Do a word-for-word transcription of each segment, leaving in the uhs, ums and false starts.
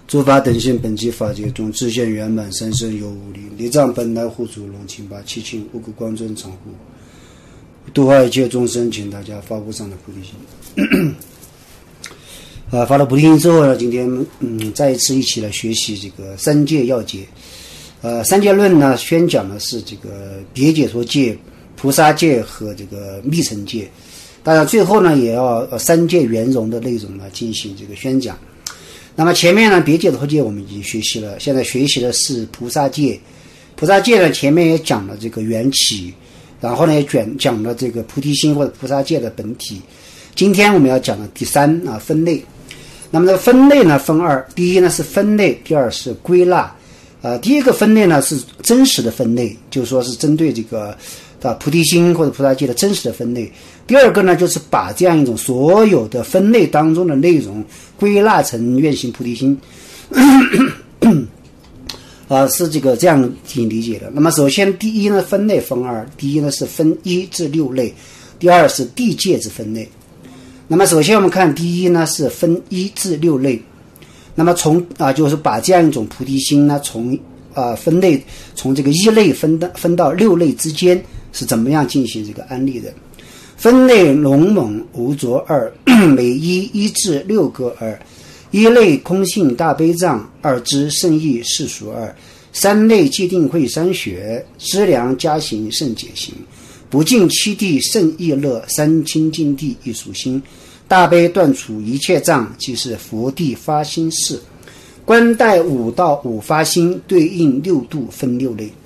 诸法等性本具法界中，自现圆满，三身有无力，离障本来护主龙清八七情五谷光尊常护，度化一切众生，请大家发无上的菩提心。啊，发了菩提心之后呢，今天嗯再一次一起来学习这个三界要解。呃，三界论呢宣讲的是这个别解脱界、菩萨界和这个密乘界。当然最后呢也要呃三界圆融的内容呢进行这个宣讲。那么前面呢别解脱界我们已经学习了，现在学习的是菩萨界。菩萨界呢前面也讲了这个缘起，然后呢也讲讲了这个菩提心或者菩萨界的本体。今天我们要讲的第三啊分类。那么这个分类呢分二，第一呢是分类，第二是归纳。呃，第一个分类呢是真实的分类，就是说是针对这个啊菩提心或者菩萨界的真实的分类。第二个呢就是把这样一种所有的分类当中的内容归纳成愿行菩提心。啊，是这个这样进行理解的。那么首先第一呢分类分二，第一呢是分一至六类，第二是地界之分类。那么首先我们看第一呢是分一至六类。那么从啊就是把这样一种菩提心呢从啊分类从这个一类分到分到六类之间是怎么样进行这个安立的。分类龙猛无着二，每一一至六个二。一类空性大悲藏，二支圣意世俗二。三类戒定慧三学，资粮加行圣解行。不净七地圣意乐，三清净地一属心。大悲断除一切障，即是佛地发心事。观待五到五发心，对应六度分六类。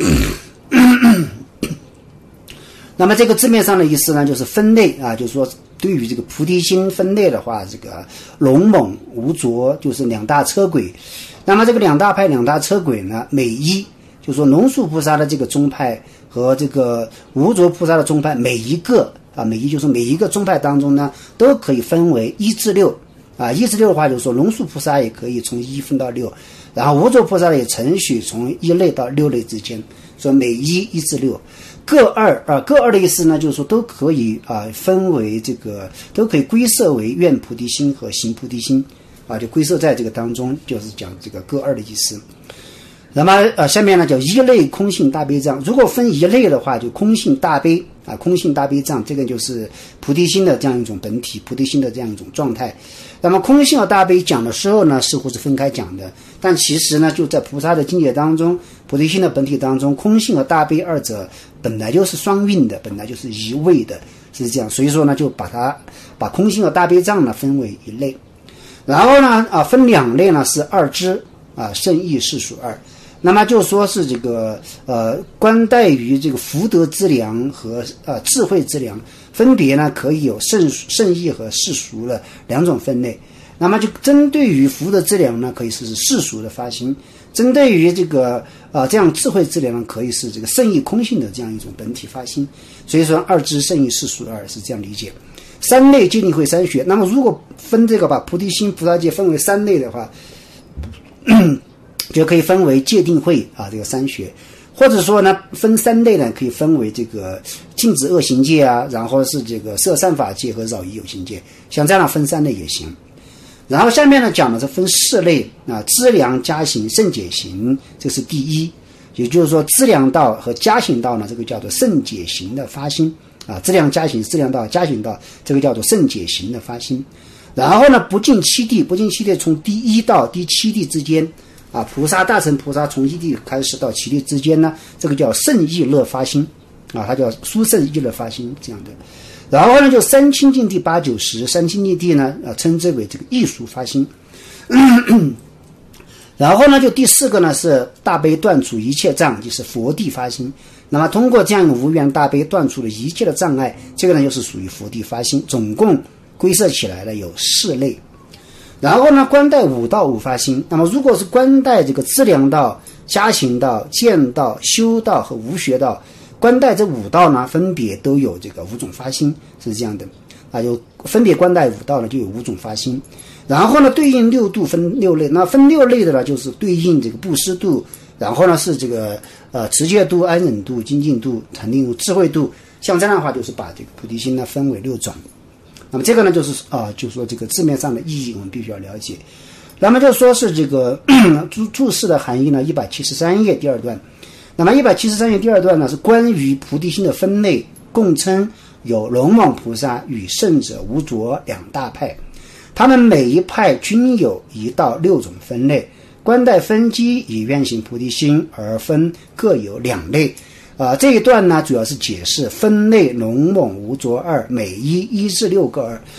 那么这个字面上的意思呢，就是分类啊，就是说对于这个菩提心分类的话，这个龙猛无着就是两大车轨。那么这个两大派两大车轨呢，每一就是说龙树菩萨的这个宗派和这个无着菩萨的宗派，每一个啊，每一就是每一个宗派当中呢，都可以分为一至六啊。一至六的话，就是说龙树菩萨也可以从一分到六，然后无着菩萨也承许从一类到六类之间，所以每一一至六。各二啊，各二的意思呢，就是说都可以啊分为这个，都可以归摄为愿菩提心和行菩提心啊，就归摄在这个当中，就是讲这个各二的意思。那么呃，下面呢叫一类空性大悲藏。如果分一类的话，就空性大悲啊，空性大悲藏，这个就是菩提心的这样一种本体，菩提心的这样一种状态。那么空性和大悲讲的时候呢，似乎是分开讲的，但其实呢，就在菩萨的境界当中，菩提心的本体当中，空性和大悲二者本来就是双运的，本来就是一位的，是这样。所以说呢，就把它把空性和大悲藏呢分为一类，然后呢啊分两类呢是二支啊圣意世俗二。那么就说是这个呃观待于这个福德之粮和呃智慧之粮，分别呢可以有圣圣意和世俗的两种分类。那么就针对于福德之粮呢，可以是世俗的发心；针对于这个呃这样智慧之粮呢，可以是这个圣意空性的这样一种本体发心。所以说二支圣意世俗二是这样理解。三类戒定慧三学。那么如果分这个把菩提心菩萨界分为三类的话，就可以分为戒定慧啊这个三学，或者说呢分三类呢，可以分为这个禁止恶行戒啊，然后是这个摄善法戒和扰夷有行戒，像这样分三类也行。然后下面呢讲的是分四类啊，资粮加行圣解行，这是第一，也就是说资粮道和加行道呢，这个叫做圣解行的发心啊，资粮加行资粮道加行道，这个叫做圣解行的发心。然后呢不净七地，不净七地从第一到第七地之间啊，菩萨大乘菩萨从一地开始到七地之间呢，这个叫圣意乐发心啊，它叫殊胜意乐发心这样的。然后呢就三清净地八九十，三清净地呢啊称之为这个艺术发心。然后呢就第四个呢是大悲断除一切障，就是佛地发心。那么通过这样的无缘大悲断除了一切的障碍，这个呢就是属于佛地发心，总共归摄起来了有四类。然后呢观待五道五发心。那么如果是观待这个资粮道、加行道、见道、修道和无学道，观待这五道呢分别都有这个五种发心，是这样的啊，有分别观待五道呢就有五种发心。然后呢对应六度分六类，那分六类的呢就是对应这个布施度，然后呢是这个呃持戒度、安忍度、精进度、禅定度、智慧度，像这样的话就是把这个菩提心呢分为六种。那么这个呢就是啊、呃，就是说这个字面上的意义我们必须要了解。 那么就说是这个注注释的含义呢，一百七十三页第二段。那么一百七十三页第二段呢，是关于菩提心的分类，共称有龙猛菩萨与圣者无着两大派，他们每一派均有一到六种分类，观待分机以愿行菩提心而分各有两类。啊、呃，这一段呢主要是解释分类龙猛无着二，每一一至六个二。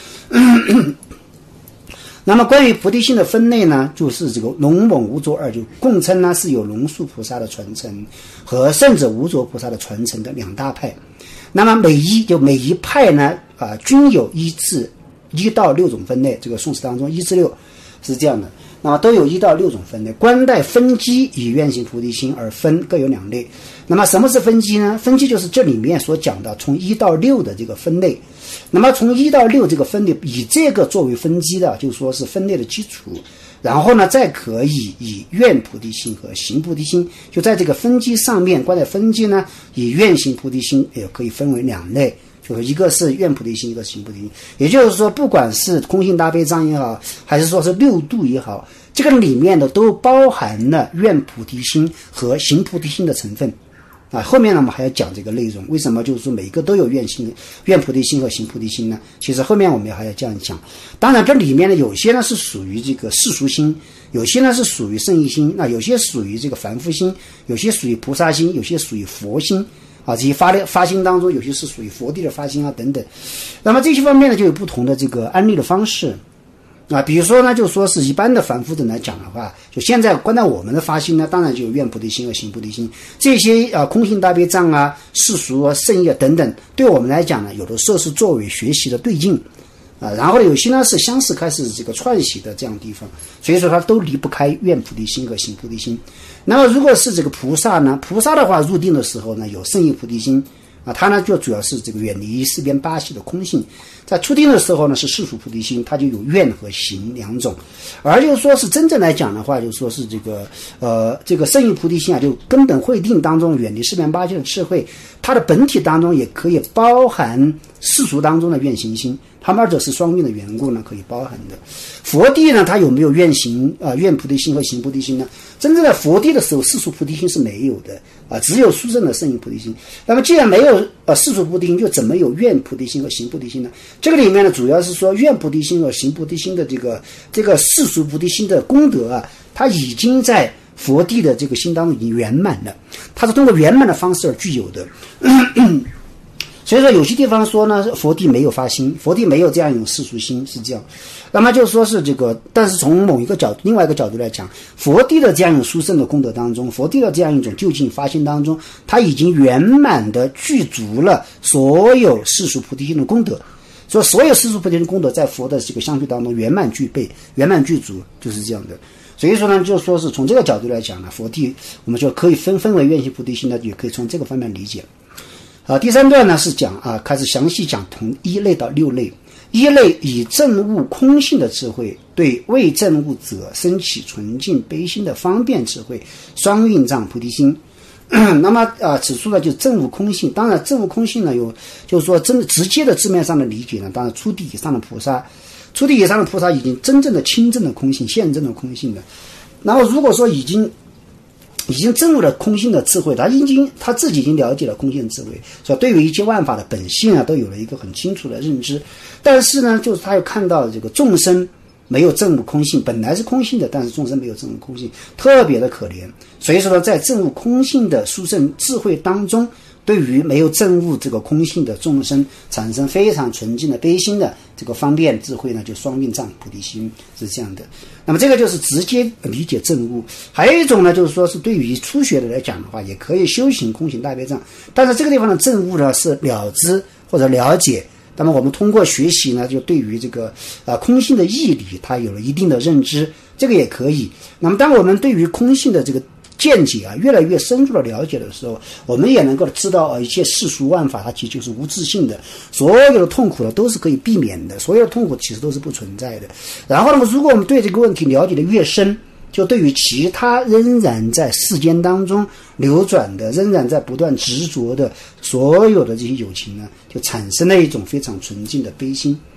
那么关于菩提心的分类呢，就是这个龙猛无着二，就共称呢是有龙树菩萨的传承和圣者无着菩萨的传承的两大派。那么每一就每一派呢啊、呃、均有一至一到六种分类，这个宋词当中一至六是这样的。那么都有一到六种分类，观待分机以愿行菩提心而分各有两类。那么什么是分机呢？分机就是这里面所讲的从一到六的这个分类。那么从一到六这个分类，以这个作为分机的，就说是分类的基础。然后呢，再可以以愿菩提心和行菩提心，就在这个分机上面，观待分机呢，以愿行菩提心也可以分为两类。就是一个是愿菩提心，一个是行菩提心。也就是说，不管是空性大悲藏也好，还是说是六度也好，这个里面的都包含了愿菩提心和行菩提心的成分。啊，后面呢我们还要讲这个内容，为什么就是说每一个都有愿心、愿菩提心和行菩提心呢？其实后面我们还要这样讲。当然，这里面呢有些呢是属于这个世俗心，有些呢是属于圣意心，那有些属于这个凡夫心，有些属于菩萨心，有些属于佛心。啊，这些发的发心当中，有些是属于佛地的发心啊等等。那么这些方面呢，就有不同的这个安利的方式啊。比如说呢，就说是一般的凡夫人来讲的话，就现在观待我们的发心呢，当然就有愿菩提心和行菩提心。这些啊空性大悲藏啊、世俗啊、圣意啊等等，对我们来讲呢，有的时候是作为学习的对境啊，然后有些呢是相似开始这个串习的这样的地方，所以说它都离不开愿菩提心和行菩提心。那么如果是这个菩萨呢，菩萨的话入定的时候呢，有圣意菩提心啊，它呢就主要是这个远离四边八系的空性。在初定的时候呢，是世俗菩提心，它就有愿和行两种。而就是说是真正来讲的话，就说是这个呃这个圣意菩提心啊，就根本慧定当中远离四边八系的智慧，它的本体当中也可以包含世俗当中的愿行心。他们二者是双运的缘故呢，可以包含的。佛地呢，它有没有愿行啊、呃、愿菩提心和行菩提心呢？真正的佛地的时候，世俗菩提心是没有的啊、呃，只有殊胜的圣意菩提心。那么既然没有呃世俗菩提心，就怎么有愿菩提心和行菩提心呢？这个里面呢，主要是说愿菩提心和行菩提心的这个这个世俗菩提心的功德啊，它已经在佛地的这个心当中已经圆满了，它是通过圆满的方式而具有的。所以说有些地方说呢，佛地没有发心，佛地没有这样一种世俗心，是这样。那么就说是这个，但是从某一个角度，另外一个角度来讲，佛地的这样一种殊胜的功德当中，佛地的这样一种究竟发心当中，它已经圆满的具足了所有世俗菩提心的功德。所以所有世俗菩提心功德在佛的这个相续当中圆满具备、圆满具足，就是这样的。所以说呢，就说是从这个角度来讲呢，佛地我们就可以分分为愿行菩提心呢，也可以从这个方面理解。啊，第三段呢是讲啊，开始详细讲从一类到六类。一类以证悟空性的智慧，对未证悟者升起纯净悲心的方便智慧，双运藏菩提心。那么啊，此处呢就证悟空性。当然，证悟空性呢有，就是说真的直接的字面上的理解呢，当然初地以上的菩萨，初地以上的菩萨已经真正的亲证的空性，现证的空性的。然后如果说已经已经证悟了空性的智慧，他已经他自己已经了解了空性的智慧，所以对于一切万法的本性啊，都有了一个很清楚的认知。但是呢，就是他又看到这个众生没有证悟空性，本来是空性的，但是众生没有证悟空性，特别的可怜。所以说呢，在证悟空性的殊胜智慧当中，对于没有证悟这个空性的众生产生非常纯净的悲心的这个方便智慧呢，就双运藏菩提心，是这样的。那么这个就是直接理解证悟。还有一种呢，就是说是对于初学的来讲的话，也可以修行空行大悲藏，但是这个地方的证悟呢是了知或者了解。那么我们通过学习呢，就对于这个呃空性的义理，它有了一定的认知，这个也可以。那么当我们对于空性的这个见解啊越来越深入的了解的时候，我们也能够知道啊一切世俗万法它其实就是无自性的，所有的痛苦呢都是可以避免的，所有的痛苦其实都是不存在的。然后那么如果我们对这个问题了解的越深，就对于其他仍然在世间当中流转的，仍然在不断执着的所有的这些有情呢，就产生了一种非常纯净的悲心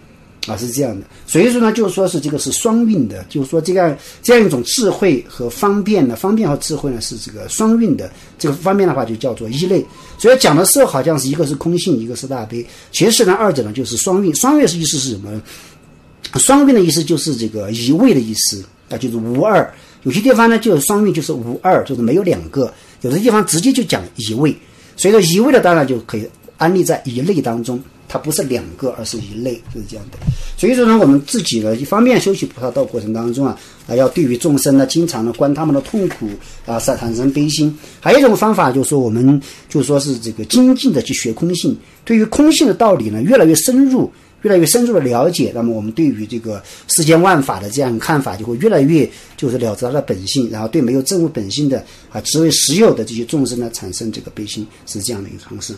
啊，是这样的。所以说呢，就是说是这个是双运的，就是说这样这样一种智慧和方便呢，方便和智慧呢是这个双运的。这个方面的话就叫做一类。所以讲的时候好像是一个是空性，一个是大悲，其实呢二者呢就是双运。双运是意思是什么？双运的意思就是这个一位的意思啊，就是无二。有些地方呢就是双运就是无二，就是没有两个；有的地方直接就讲一位。所以说一位的当然就可以安立在一类当中。它不是两个，而是一类，就是这样的。所以说呢，我们自己呢，一方面修习菩萨道过程当中啊，啊，要对于众生呢，经常的观他们的痛苦啊，产生悲心。还有一种方法就是说，我们就是说是这个精进的去学空性，对于空性的道理呢，越来越深入，越来越深入的了解，那么我们对于这个世间万法的这样看法，就会越来越就是了知它的本性，然后对没有证悟本性的啊，只为实有的这些众生呢，产生这个悲心，是这样的一个方式。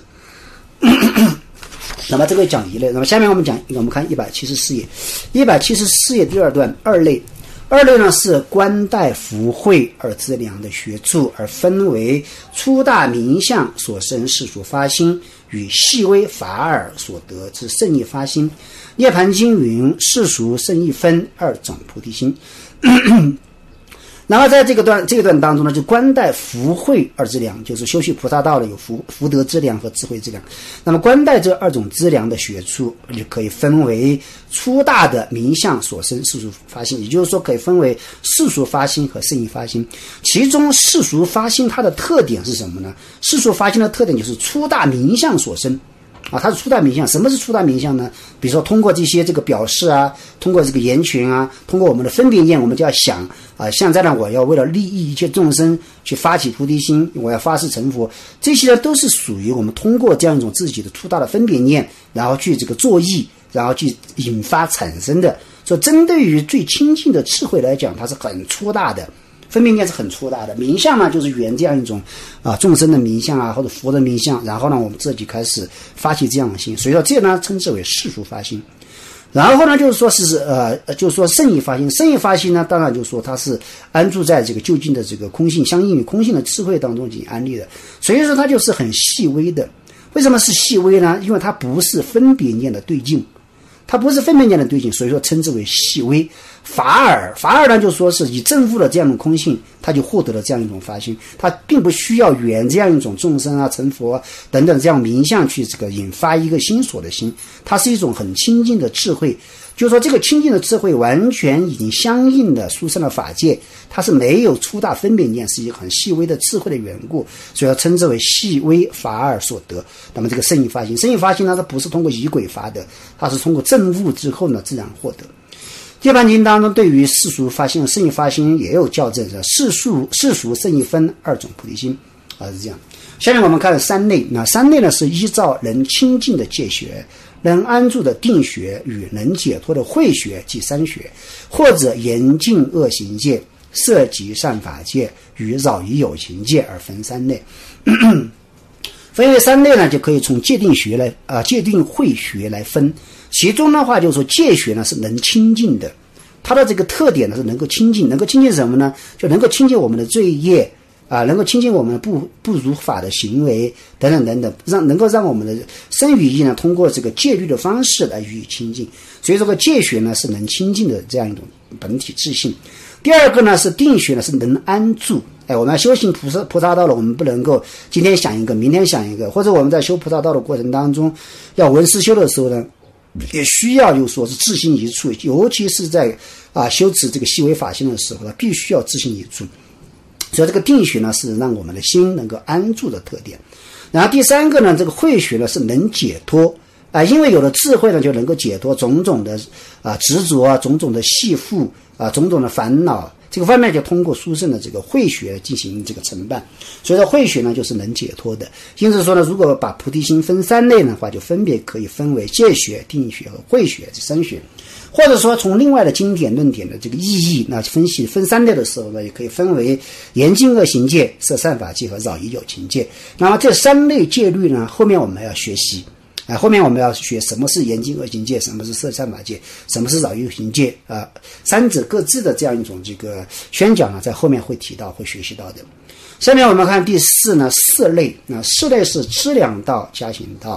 那么这个讲一类，那么下面我们讲，我们看一百七十四页，一百七十四页第二段二类，二类呢是观待福慧而资粮的学处，而分为粗大名相所生世俗发心与细微法尔所得之圣意发心。涅盘经云：世俗圣意分，二种菩提心。然后在这个段这个段当中呢，就观待福慧二资粮，就是修习菩萨道的有福福德资粮和智慧资粮。那么观待这二种资粮的学处，就可以分为粗大的名相所生世俗发心，也就是说可以分为世俗发心和圣意发心。其中世俗发心它的特点是什么呢？世俗发心的特点就是粗大名相所生。啊，它是粗大名相。什么是粗大名相呢？比如说通过这些这个表示啊，通过这个言群啊，通过我们的分别念，我们就要想啊，现在呢，我要为了利益一切众生去发起菩提心，我要发誓成佛，这些呢都是属于我们通过这样一种自己的粗大的分别念，然后去这个作意，然后去引发产生的。所以针对于最亲近的智慧来讲，它是很粗大的。分别念是很粗大的，名相呢就是圆这样一种啊众生的名相啊，或者佛的名相，然后呢我们自己开始发起这样的心，所以说这呢称之为世俗发心。然后呢就是说是呃就是说圣意发心，圣意发心呢当然就是说它是安住在这个究竟的这个空性，相应于空性的智慧当中进行安立的，所以说它就是很细微的。为什么是细微呢？因为它不是分别念的对境。它不是分别念的对境，所以说称之为细微。法尔，法尔呢就说是以证悟了这样的空性，他就获得了这样一种发心，他并不需要圆这样一种众生啊、成佛等等这样名相去这个引发一个心所的心，它是一种很亲近的智慧。就是说这个亲近的智慧完全已经相应的殊胜的法界，它是没有粗大分别念，是一个很细微的智慧的缘故，所以要称之为细微法尔所得。那么这个圣意发心，圣意发心呢，它不是通过仪轨发的，它是通过证悟之后呢自然获得。涅槃经当中对于世俗发心、圣意发心也有校正，世俗世俗圣意分二种菩提心啊，是这样。下面我们看三类，那三类呢是依照能清净的戒学、能安住的定学与能解脱的慧学即三学，或者严禁恶行戒、摄及善法戒与扰于有情戒而分三类。分为三类呢，就可以从戒定学来啊、呃，戒定慧学来分。其中的话，就是说戒学呢是能清净的，它的这个特点呢是能够清净，能够清净什么呢？就能够清净我们的罪业啊，能够清净我们不不如法的行为等等等等，让能够让我们的身语意呢通过这个戒律的方式来予以清净。所以这个戒学呢是能清净的这样一种本体自性。第二个呢是定学呢是能安住。哎，我们要修行菩萨菩萨道了，我们不能够今天想一个，明天想一个，或者我们在修菩萨道的过程当中，要闻思修的时候呢，也需要就说是自心一处，尤其是在啊修持这个细微法性的时候呢，必须要自心一处。所以这个定学呢是让我们的心能够安住的特点。然后第三个呢，这个慧学呢是能解脱啊，因为有了智慧呢，就能够解脱种种的啊执着啊，种种的系缚啊，种种的烦恼。这个方面就通过殊胜的这个慧学进行这个承办，所以说慧学呢就是能解脱的。因此说呢，如果把菩提心分三类的话，就分别可以分为戒学、定学和慧学这三学。或者说从另外的经典论点的这个意义，那分析分三类的时候呢，也可以分为严禁恶行戒、摄善法戒和扰于有情戒。那么这三类戒律呢，后面我们要学习。啊，后面我们要学什么是严禁恶行戒，什么是摄善法戒，什么是扰于有情戒啊，三者各自的这样一种这个宣讲呢，在后面会提到，会学习到的。下面我们看第四呢，四类。那四类是知量道、加行道、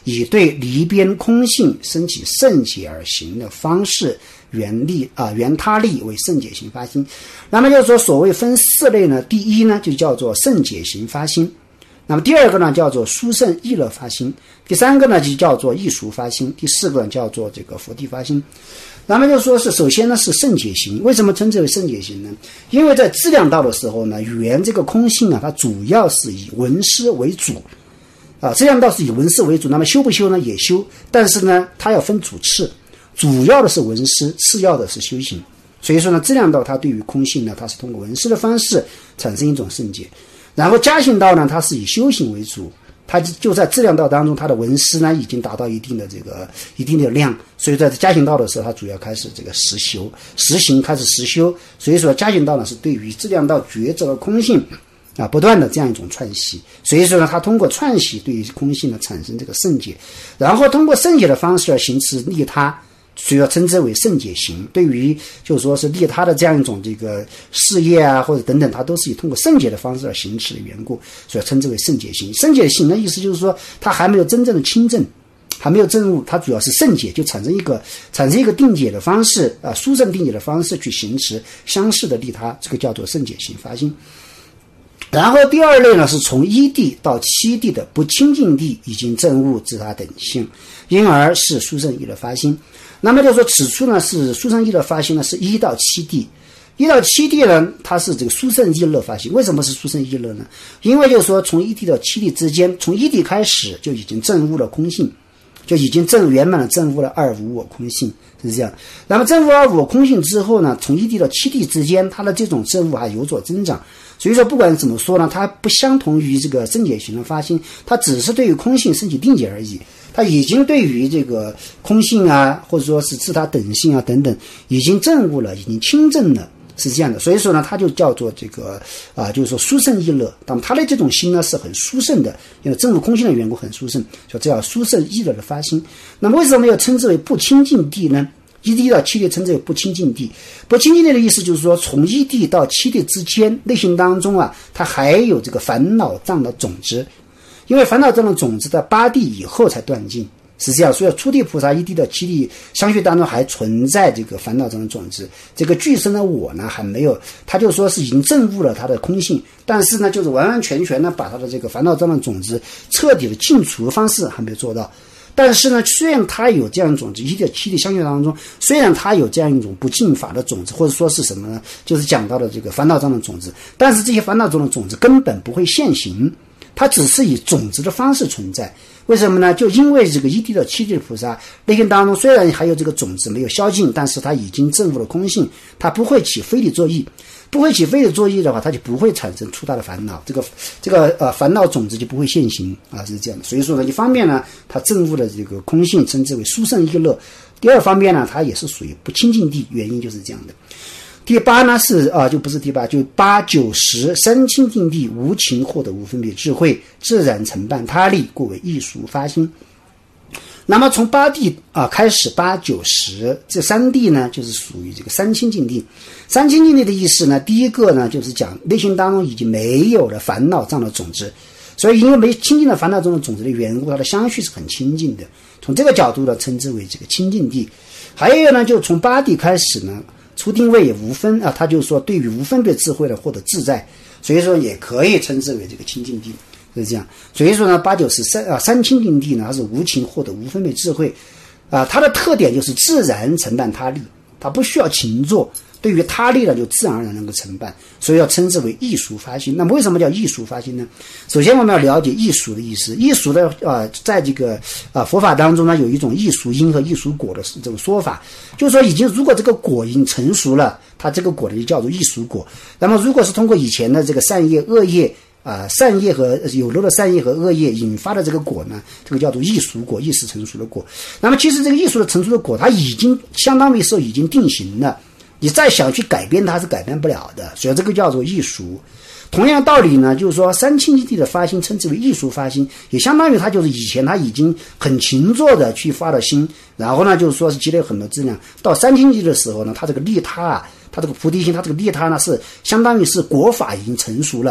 以对离边空性升起圣解而行的方式，原力啊、呃、原他力为圣解行发心。那么就是说，所谓分四类呢，第一呢就叫做圣解行发心，那么第二个呢叫做殊胜意乐发心，第三个呢就叫做艺术发心，第四个呢叫做这个佛地发心。那么就说是首先呢是圣解行，为什么称之为圣解行呢？因为在质量道的时候呢，原这个空性啊，它主要是以闻思为主啊，质量道是以闻思为主，那么修不修呢也修，但是呢它要分主次，主要的是闻思，次要的是修行。所以说呢，质量道它对于空性呢，它是通过闻思的方式产生一种圣解，然后加行道呢，它是以修行为主。它就在质量道当中，它的闻思呢已经达到一定的这个一定的量，所以在加行道的时候，它主要开始这个实修实行，开始实修。所以说加行道呢是对于质量道觉知和空性啊不断的这样一种串习，所以说呢它通过串习对于空性呢产生这个圣解，然后通过圣解的方式而行持利他，所以要称之为圣解行。对于就是说是利他的这样一种这个事业啊或者等等，它都是以通过圣解的方式而行持的缘故，所以称之为圣解行。圣解行的意思就是说它还没有真正的清正，还没有证悟，它主要是圣解，就产生一个产生一个定解的方式啊，殊胜定解的方式去行持相似的利他，这个叫做圣解行发心。然后第二类呢是从一地到七地的不清净地已经证悟自他等性，因而是殊胜意乐发心。那么就说此处呢是殊胜意乐发心呢是一到七地，一到七地呢它是这个殊胜意乐发心。为什么是殊胜意乐呢？因为就是说从一地到七地之间，从一地开始就已经证悟了空性，就已经证圆满的证悟了二无我空性，是这样。那么证悟二无我空性之后呢，从一地到七地之间，它的这种证悟还有所增长。所以说不管怎么说呢，它不相同于这个圣解行的发心，它只是对于空性升起定解而已，它已经对于这个空性啊或者说是自他等性啊等等已经证悟了，已经清正了，是这样的。所以说呢它就叫做这个啊，就是说殊胜意乐。那么它的这种心呢是很殊胜的，因为证悟空性的缘故很殊胜，所以这叫殊胜意乐的发心。那么为什么要称之为不清净地呢？一地到七地称之为不清净地。不清净地的意思就是说，从一地到七地之间，内心当中啊，它还有这个烦恼障的种子，因为烦恼障的种子在八地以后才断尽，是这样。所以初地菩萨一地到七地相续当中还存在这个烦恼障的种子，这个具身的我呢还没有，他就说是已经证悟了他的空性，但是呢就是完完全全的把他的这个烦恼障的种子彻底的尽除的方式还没有做到。但是呢，虽然他有这样一种一地七地相续当中，虽然他有这样一种不净法的种子，或者说是什么呢，就是讲到的这个烦恼障的种子，但是这些烦恼中的种子根本不会现行，它只是以种子的方式存在。为什么呢？就因为这个一地到七地的菩萨内心当中虽然还有这个种子没有消尽，但是他已经证悟了空性，他不会起非理作意，不会起非理作意的话，他就不会产生粗大的烦恼，这个这个呃烦恼种子就不会现行啊，是这样的。所以说呢，一方面呢，他证悟了这个空性，称之为殊胜意乐；第二方面呢，他也是属于不清净地，原因就是这样的。第八呢是啊，就不是第八，就八九十三清净地无情获得无分别智慧，自然承办他力，故为艺术发心。那么从八地啊开始，八九十这三地呢，就是属于这个三清净地。三清净地的意思呢，第一个呢就是讲内心当中已经没有了烦恼障的种子，所以因为没清净的烦恼中的种子的缘故，它的相续是很清净的。从这个角度呢，称之为这个清净地。还有一个呢，就从八地开始呢。初定位也无分啊，他就说对于无分别智慧的获得自在，所以说也可以称之为这个清净地，是这样。所以说呢，八九十三啊三清净地呢，它是无情获得无分别智慧啊，它的特点就是自然承办他力，它不需要勤做，对于他力呢就自然而然能够承办，所以要称之为艺术发心。那么为什么叫艺术发心呢？首先我们要了解艺术的意思。艺术的呃，在这个啊、呃、佛法当中呢，有一种艺术因和艺术果的这种说法，就是说已经如果这个果已经成熟了，它这个果呢就叫做艺术果。那么如果是通过以前的这个善业恶业啊、呃，善业和有漏的善业和恶业引发的这个果呢，这个叫做艺术果，意识成熟的果。那么其实这个艺术的成熟的果，它已经相当于是已经定型了，你再想去改变它是改变不了的，所以这个叫做艺术。同样道理呢，就是说三清净地的发心称之为艺术发心，也相当于他就是以前他已经很勤做的去发了心，然后呢就是说是积累很多质量，到三清净地的时候呢，他这个利他啊，他这个菩提心，他这个利他呢是相当于是果法已经成熟了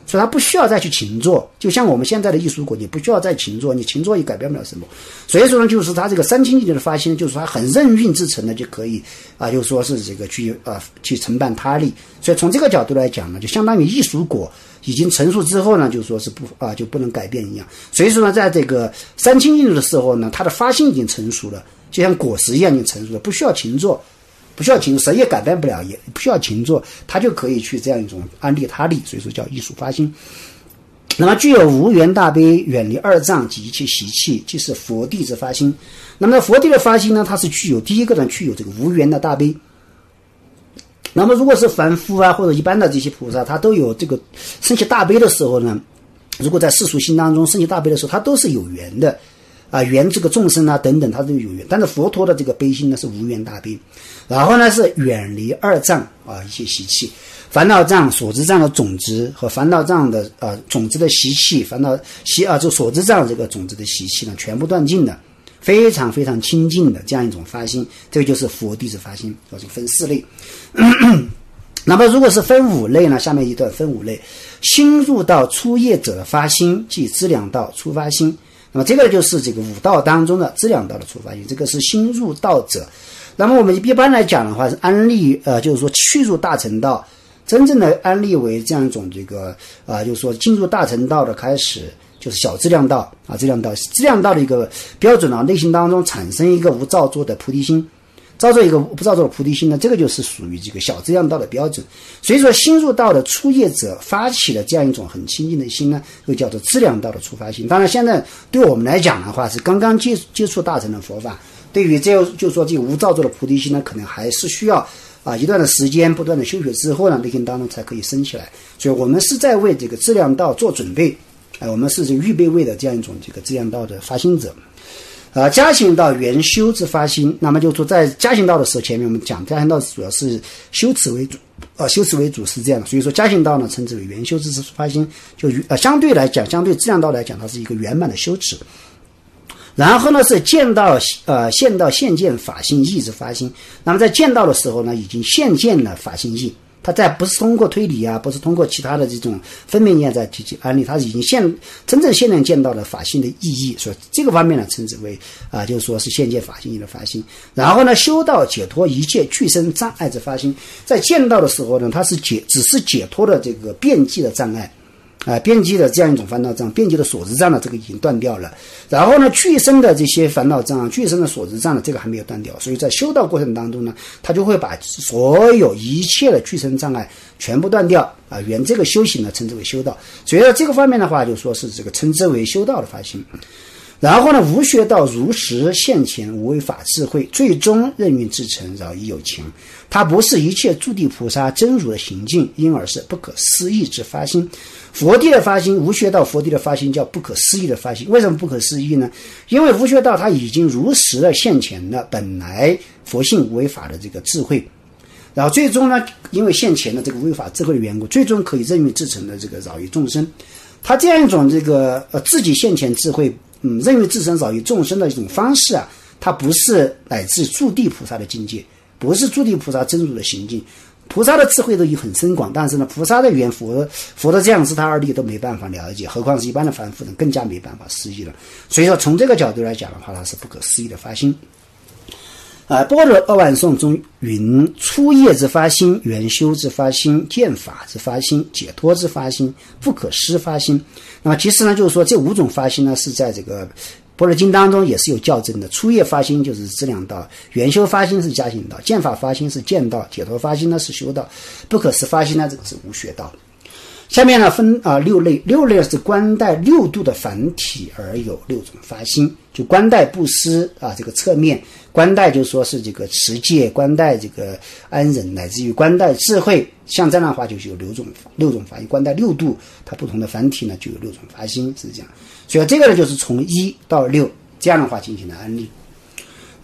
所以他不需要再去勤做，就像我们现在的艺术果，你不需要再勤做，你勤做也改变不了什么。所以说呢，就是他这个三清境界的发心，就是说他很任运之成呢，就可以啊，就说是这个去啊去承办他力。所以从这个角度来讲呢，就相当于艺术果已经成熟之后呢，就说是不啊就不能改变一样。所以说呢，在这个三清境界的时候呢，他的发心已经成熟了，就像果实一样已经成熟了，不需要勤做。不需要勤做，谁也改变不了，也不需要勤做，他就可以去这样一种安利他力，所以说叫艺术发心。那么具有无缘大悲，远离二障及一切习气，即是佛地之发心。那么佛地的发心呢，它是具有第一个呢，具有这个无缘的大悲。那么如果是凡夫啊，或者一般的这些菩萨，他都有这个升起大悲的时候呢，如果在世俗心当中升起大悲的时候，他都是有缘的。啊，缘这个众生啊等等，它都有缘，但是佛陀的这个悲心呢是无缘大悲，然后呢是远离二障啊一些习气，烦恼障、所知障的种子和烦恼障的呃种子的习气，烦恼习啊就所知障这个种子的习气呢全部断尽的，非常非常清净的这样一种发心，这个就是佛地之发心，我就分四类。那么如果是分五类呢，下面一段分五类，心入道初业者的发心，即资粮道初发心。那么这个就是这个五道当中的资粮道的出发心，这个是心入道者。那么我们一般来讲的话，是安立呃，就是说去入大乘道，真正的安立为这样一种这个啊、呃，就是说进入大乘道的开始，就是小资粮道啊，资粮道资粮道的一个标准啊，内心当中产生一个无造作的菩提心。造作一个不造作的菩提心呢，这个就是属于这个小资粮道的标准。所以说心入道的初业者发起了这样一种很清净的心呢，又叫做资粮道的出发心。当然现在对我们来讲的话，是刚刚接接触大乘的佛法，对于这就说这个无造作的菩提心呢，可能还是需要啊一段的时间不断的修学之后呢，内心当中才可以升起来。所以我们是在为这个资粮道做准备，哎、呃，我们是这个预备为的这样一种这个资粮道的发心者。呃，加行道圆修之发心，那么就说在加行道的时候，前面我们讲加行道主要是修持为主，呃，修持为主是这样的，所以说加行道呢称之为圆修之发心，就呃相对来讲，相对资粮道来讲，它是一个圆满的修持。然后呢是见到呃现到现见法性义之发心，那么在见到的时候呢，已经现见了法性义。它在不是通过推理啊，不是通过其他的这种分别念在提起案例，它已经现真正现能见到了法性的意义，所以这个方面呢称之为啊、呃，就是说是现见法性义的发心。然后呢，修道解脱一切具生障碍之发心，在见到的时候呢，它是解只是解脱的这个边际的障碍。啊、呃，边际的这样一种烦恼障，边际的所知障呢，这个已经断掉了。然后呢，具生的这些烦恼障，具生的所知障呢，这个还没有断掉。所以在修道过程当中呢，他就会把所有一切的具生障碍全部断掉啊。原这个修行呢，称之为修道。所以在这个方面的话，就说是这个称之为修道的发心。然后呢，无学道如实现前，无为法智慧，最终任运至诚，饶益有情。它不是一切诸地菩萨真如的行径，因而是不可思议之发心。佛地的发心，无学道佛地的发心叫不可思议的发心。为什么不可思议呢？因为无学道它已经如实的现前了本来佛性无为法的这个智慧，然后最终呢，因为现前的这个无为法智慧的缘故，最终可以任运至诚的这个饶益众生。它这样一种这个呃自己现前智慧。嗯，任运至诚饶益众生的一种方式啊，它不是乃至诸地菩萨的境界，不是诸地菩萨真如的行径。菩萨的智慧都已很深广，但是呢，菩萨的语言佛佛的这样自他二谛都没办法了解，何况是一般的凡夫人更加没办法思议了。所以说，从这个角度来讲的话，它是不可思议的发心。啊，般若二万颂中云：初业之发心，圆修之发心，见法之发心，解脱之发心，不可思发心。那么其实呢，就是说这五种发心呢，是在这个般若经当中也是有校正的。初业发心就是资粮道，圆修发心是加行道，见法发心是见道，解脱发心呢是修道，不可思发心呢这个是无学道。下面呢分啊六类，六类是观待六度的繁体而有六种发心，就观待布施啊这个侧面，观待就说是这个持戒，观待这个安忍，乃至于观待智慧，像这样的话就是有六种六种发心，观待六度它不同的繁体呢就有六种发心，是这样。所以这个呢就是从一到六这样的话进行了安利。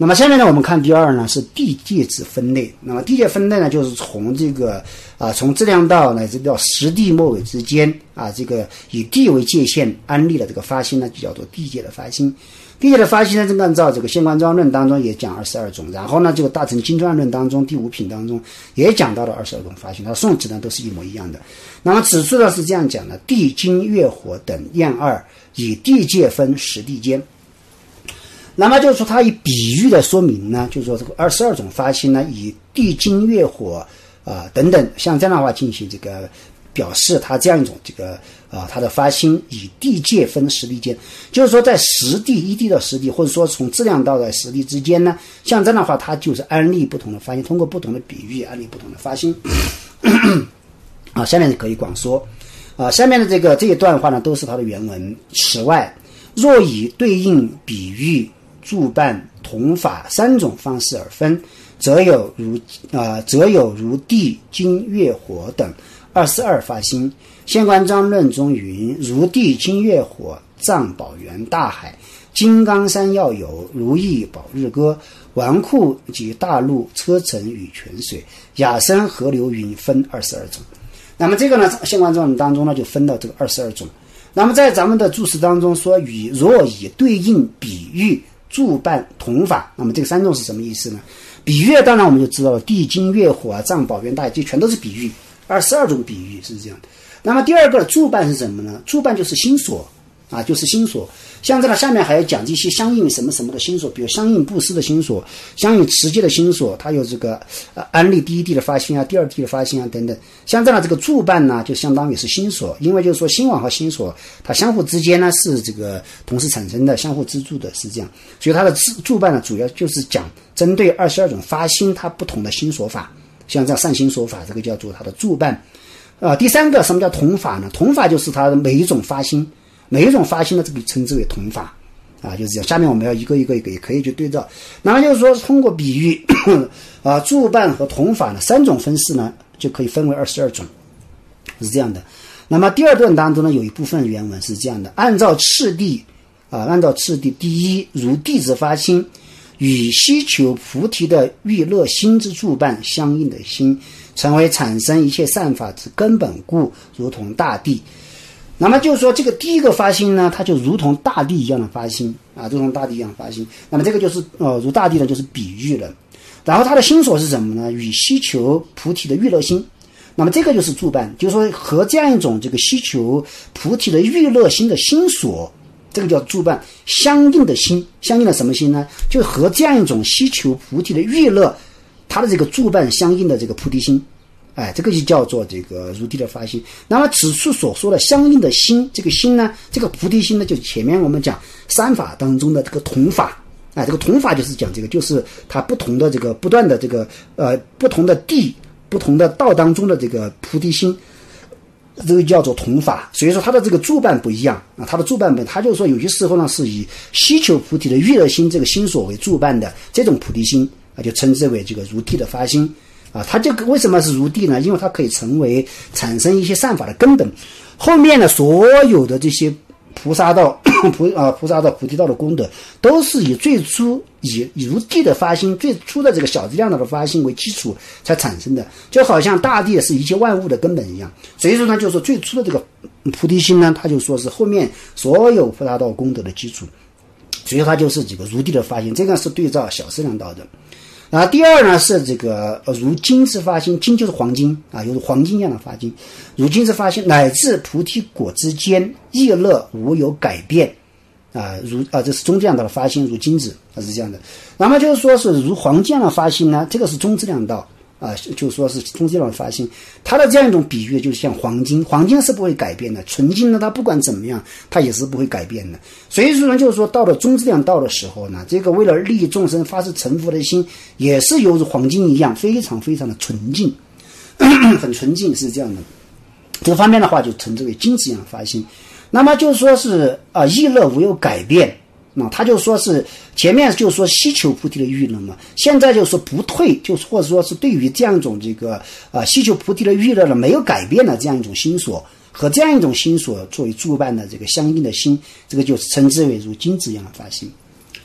那么下面呢，我们看第二呢是地界之分类。那么地界分类呢，就是从这个啊，从质量道乃至到实地末尾之间啊，这个以地为界限安立的这个发心呢，就叫做地界的发心。地界的发心呢，就按照这个《现观庄论》当中也讲二十二种，然后呢，这个《大乘经传论》当中第五品当中也讲到了二十二种发心，它宋旨呢都是一模一样的。那么此处呢是这样讲的：地、金、月、火等验二，以地界分实地间。那么就是说，它以比喻的说明呢，就是说这个二十二种发心呢，以地、金、月、火啊、呃、等等，像这样的话进行这个表示，它这样一种这个啊、呃，它的发心以地界分实地间，就是说在实地一地到实地，或者说从质量道到实地之间呢，像这样的话，它就是安立不同的发心，通过不同的比喻安立不同的发心。啊，下面可以广说啊，下面的这个这一段话呢，都是它的原文。此外，若以对应比喻、助伴、同法三种方式而分，则有如啊、呃，则有如地、金、月、火等二十二发心。现观庄论中云：如地、金、月、火，藏宝源大海，金刚山要有，如意宝日歌，纨绔及大陆车尘与泉水，雅深河流云，分二十二种。那么这个呢，现观庄论当中呢，就分到这个二十二种。那么在咱们的注释当中说，与若以对应比喻、助伴、同法，那么这个三种是什么意思呢？比喻当然我们就知道了，地、金、月、火啊，藏宝源大海，这全都是比喻，二十二种比喻是这样的。那么第二个助伴是什么呢？助伴就是心所啊，就是心所。像这个下面还要讲这些相应什么什么的心所，比如相应布施的心所，相应持戒的心所，它有这个呃安立第一地的发心啊，第二地的发心啊等等。像这样的这个助伴呢，就相当于是心所，因为就是说心网和心所它相互之间呢是这个同时产生的，相互资助的，是这样。所以它的助伴呢，主要就是讲针对二十二种发心它不同的心所法，像这样善心所法，这个叫做它的助伴。呃，第三个什么叫同法呢？同法就是它的每一种发心。每一种发心呢，这个称之为同法啊，就是这样。下面我们要一个一个一个也可以去对照。那么就是说，通过比喻啊、助伴和同法呢三种分式呢，就可以分为二十二种，是这样的。那么第二段当中呢，有一部分原文是这样的：按照次第啊，按照次第，第一，如地之发心，与希求菩提的欲乐心之助伴相应的心，成为产生一切善法之根本故，如同大地。那么就是说，这个第一个发心呢，它就如同大地一样的发心啊，如同大地一样的发心。那么这个就是呃，如大地呢，就是比喻了。然后它的心所是什么呢？与希求菩提的欲乐心。那么这个就是助伴，就是说和这样一种这个希求菩提的欲乐心的心所，这个叫助伴相应的心。相应的什么心呢？就和这样一种希求菩提的欲乐，它的这个助伴相应的这个菩提心。哎，这个就叫做这个如地的发心。那么此处所说的相应的心，这个心呢，这个菩提心呢，就是前面我们讲三法当中的这个同法。哎，这个同法就是讲这个，就是它不同的这个不断的这个呃不同的地、不同的道当中的这个菩提心，这个叫做同法。所以说它的这个助伴不一样啊，它的助伴本，它就是说有些时候呢是以希求菩提的欲乐心这个心所为助伴的这种菩提心啊，就称之为这个如地的发心。啊，它这个为什么是如地呢？因为它可以成为产生一些善法的根本。后面的所有的这些菩萨道、菩啊菩萨道、菩提道的功德，都是以最初以如地的发心、最初的这个小质量的发心为基础才产生的，就好像大地是一切万物的根本一样。所以说呢，就是说最初的这个菩提心呢，它就说是后面所有菩萨道功德的基础，所以它就是这个如地的发心。这个是对照小质量道的。然后第二呢是这个呃如金之发心，金就是黄金啊，有黄金一样的发心，如金之发心，乃至菩提果之间意乐无有改变啊，如啊这是中质量道的发心，如金子啊是这样的。那么就是说是如黄金的发心呢，这个是中质量道啊，就是说是中质量的发心，它的这样一种比喻就是像黄金，黄金是不会改变的，纯金呢它不管怎么样它也是不会改变的。所以说呢，就是说到了中质量道的时候呢，这个为了利益众生发誓成佛的心，也是犹如黄金一样，非常非常的纯净，很纯净，是这样的。这方面的话就称之为金子一样的发心。那么就是说是啊，意乐无有改变。那他就说是前面就说希求菩提的欲乐嘛，现在就说不退，就是或者说是对于这样一种这个啊希求菩提的欲乐呢没有改变的这样一种心所，和这样一种心所作为助伴的这个相应的心，这个就称之为如金子一样的发心。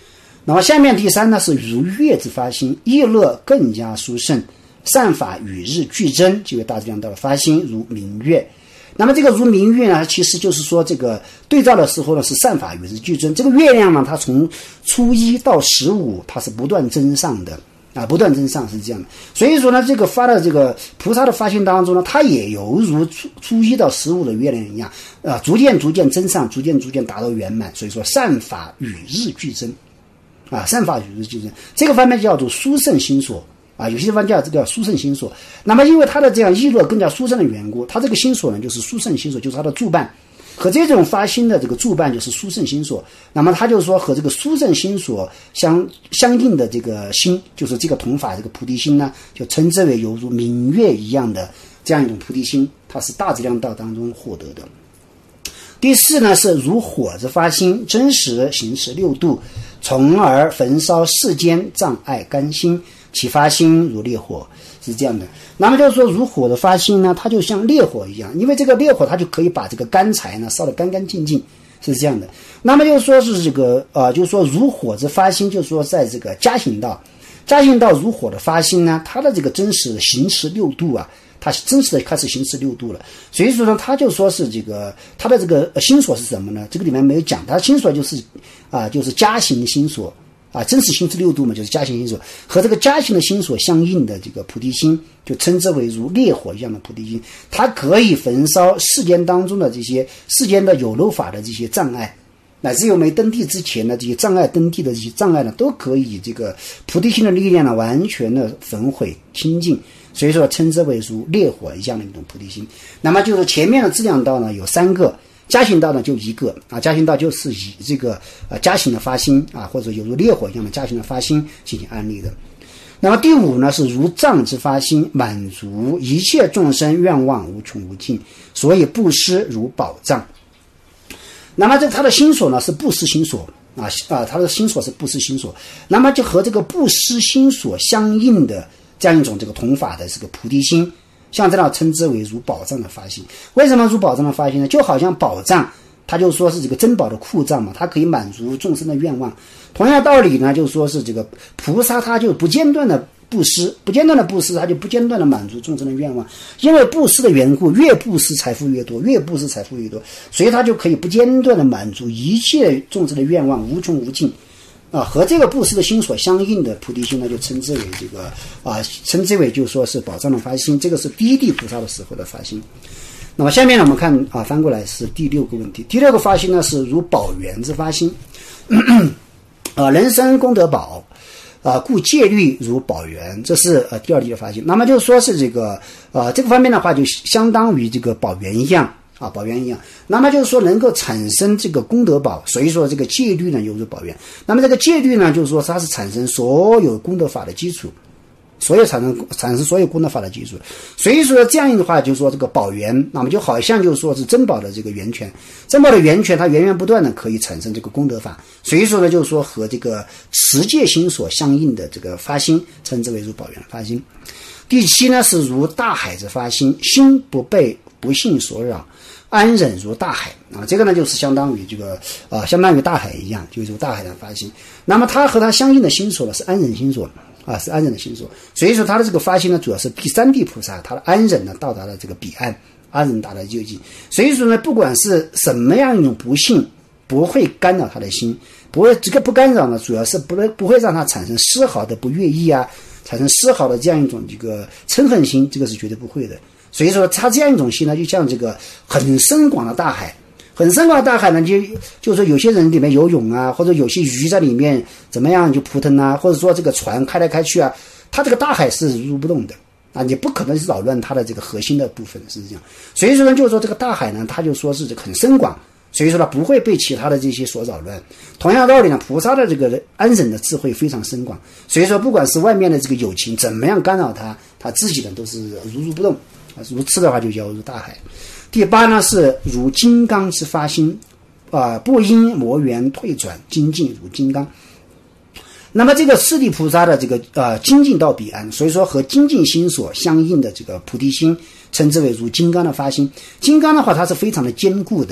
那么下面第三呢是如月之发心，意乐更加殊胜，善法与日俱增，即为大质量道的发心，如明月。那么这个如明月呢，其实就是说这个对照的时候呢是善法与日俱增，这个月亮呢它从初一到十五它是不断增上的啊，不断增上是这样的。所以说呢，这个发的这个菩萨的发心当中呢，它也犹如初初一到十五的月亮一样，啊，逐渐逐渐增上，逐渐逐渐达到圆满。所以说善法与日俱增，啊，善法与日俱增，这个方面叫做殊胜心所。啊，有些地方叫这个殊胜心所。那么因为它的这样意乐更加殊胜的缘故，它这个心所呢就是殊胜心所，就是它的助伴，和这种发心的这个助伴就是殊胜心所。那么它就是说和这个殊胜心所相相应的这个心，就是这个同法这个菩提心呢，就称之为犹如明月一样的这样一种菩提心，它是大质量道当中获得的。第四呢是如火之发心，真实行持六度，从而焚烧世间障碍甘心，其发心如烈火，是这样的。那么就是说如火的发心呢，它就像烈火一样，因为这个烈火它就可以把这个干柴呢烧得干干净净，是这样的。那么就是说是这个呃，就是说如火之发心，就是说在这个加行道，加行道如火的发心呢，它的这个真实行持六度啊，他真实的开始行持六度了。所以说呢，他就说是这个他的这个心所是什么呢？这个里面没有讲，他的心所就是啊，就是加行的心所啊，真实行持六度嘛，就是加行心所，和这个加行的心所相应的这个菩提心，就称之为如烈火一样的菩提心，它可以焚烧世间当中的这些世间的有漏法的这些障碍，乃至于没登地之前的这些障碍，登地的这些障碍呢，都可以这个菩提心的力量呢，完全的焚毁清净。所以说称之为如烈火一样的一种菩提心。那么就是前面的质量道呢有三个，加行道呢就一个啊，加行道就是以这个呃加行的发心啊，或者有如烈火一样的加行的发心进行安利的。那么第五呢是如藏之发心，满足一切众生愿望无穷无尽，所以布施如宝藏。那么这他的心所呢是布施心所啊啊，他的心所是布施心所，那么就和这个布施心所相应的这样一种这个同法的这个菩提心，像这样称之为如宝藏的发心。为什么如宝藏的发心呢？就好像宝藏，它就说是这个珍宝的库藏嘛，它可以满足众生的愿望。同样道理呢，就说是这个菩萨，他就不间断的布施，不间断的布施，他就不间断的满足众生的愿望。因为布施的缘故，越布施财富越多，越布施财富越多，所以他就可以不间断的满足一切众生的愿望，无穷无尽。啊，和这个布施的心所相应的菩提心呢，就称之为这个啊，称之为就说是宝藏的发心，这个是第一地菩萨的时候的发心。那么下面呢，我们看啊，翻过来是第六个问题。第六个发心呢是如宝源之发心，啊，人生功德宝，啊，故戒律如宝源，这是呃第二地的发心。那么就说是这个呃这个方面的话，就相当于这个宝源一样。啊，宝源一样，那么就是说能够产生这个功德宝，所以说这个戒律呢犹如宝源。那么这个戒律呢，就是说它是产生所有功德法的基础，所有产生产生所有功德法的基础。所以说这样的话，就是说这个宝源，那么就好像就是说是珍宝的这个源泉，珍宝的源泉它源源不断的可以产生这个功德法。所以说呢，就是说和这个持戒心所相应的这个发心，称之为如宝源发心。第七呢是如大海之发心，心不被不幸所扰，安忍如大海啊，这个呢就是相当于这个啊、呃，相当于大海一样，就是如大海的发心。那么它和它相应的心所呢是安忍心所啊，是安忍的心所。所以说它的这个发心呢，主要是第三地菩萨，它的安忍呢到达了这个彼岸，安忍达到究竟。所以说呢，不管是什么样一种不幸，不会干扰他的心，不会这个不干扰呢，主要是不会不会让他产生丝毫的不悦意啊，产生丝毫的这样一种这个嗔恨心，这个是绝对不会的。所以说他这样一种心呢，就像这个很深广的大海，很深广的大海呢，就就是说有些人里面游泳啊，或者有些鱼在里面怎么样就扑腾啊，或者说这个船开来开去啊，它这个大海是如如不动的啊，你不可能扰乱它的这个核心的部分，是这样。所以说呢，就是说这个大海呢，它就说是很深广，所以说呢不会被其他的这些所扰乱。同样道理呢，菩萨的这个安忍的智慧非常深广，所以说不管是外面的这个友情怎么样干扰他，他自己呢都是如如不动。如此的话就叫如大海。第八呢是如金刚之发心，啊、呃，不因魔缘退转，精进如金刚。那么这个四地菩萨的这个呃精进到彼岸，所以说和精进心所相应的这个菩提心，称之为如金刚的发心。金刚的话，它是非常的坚固的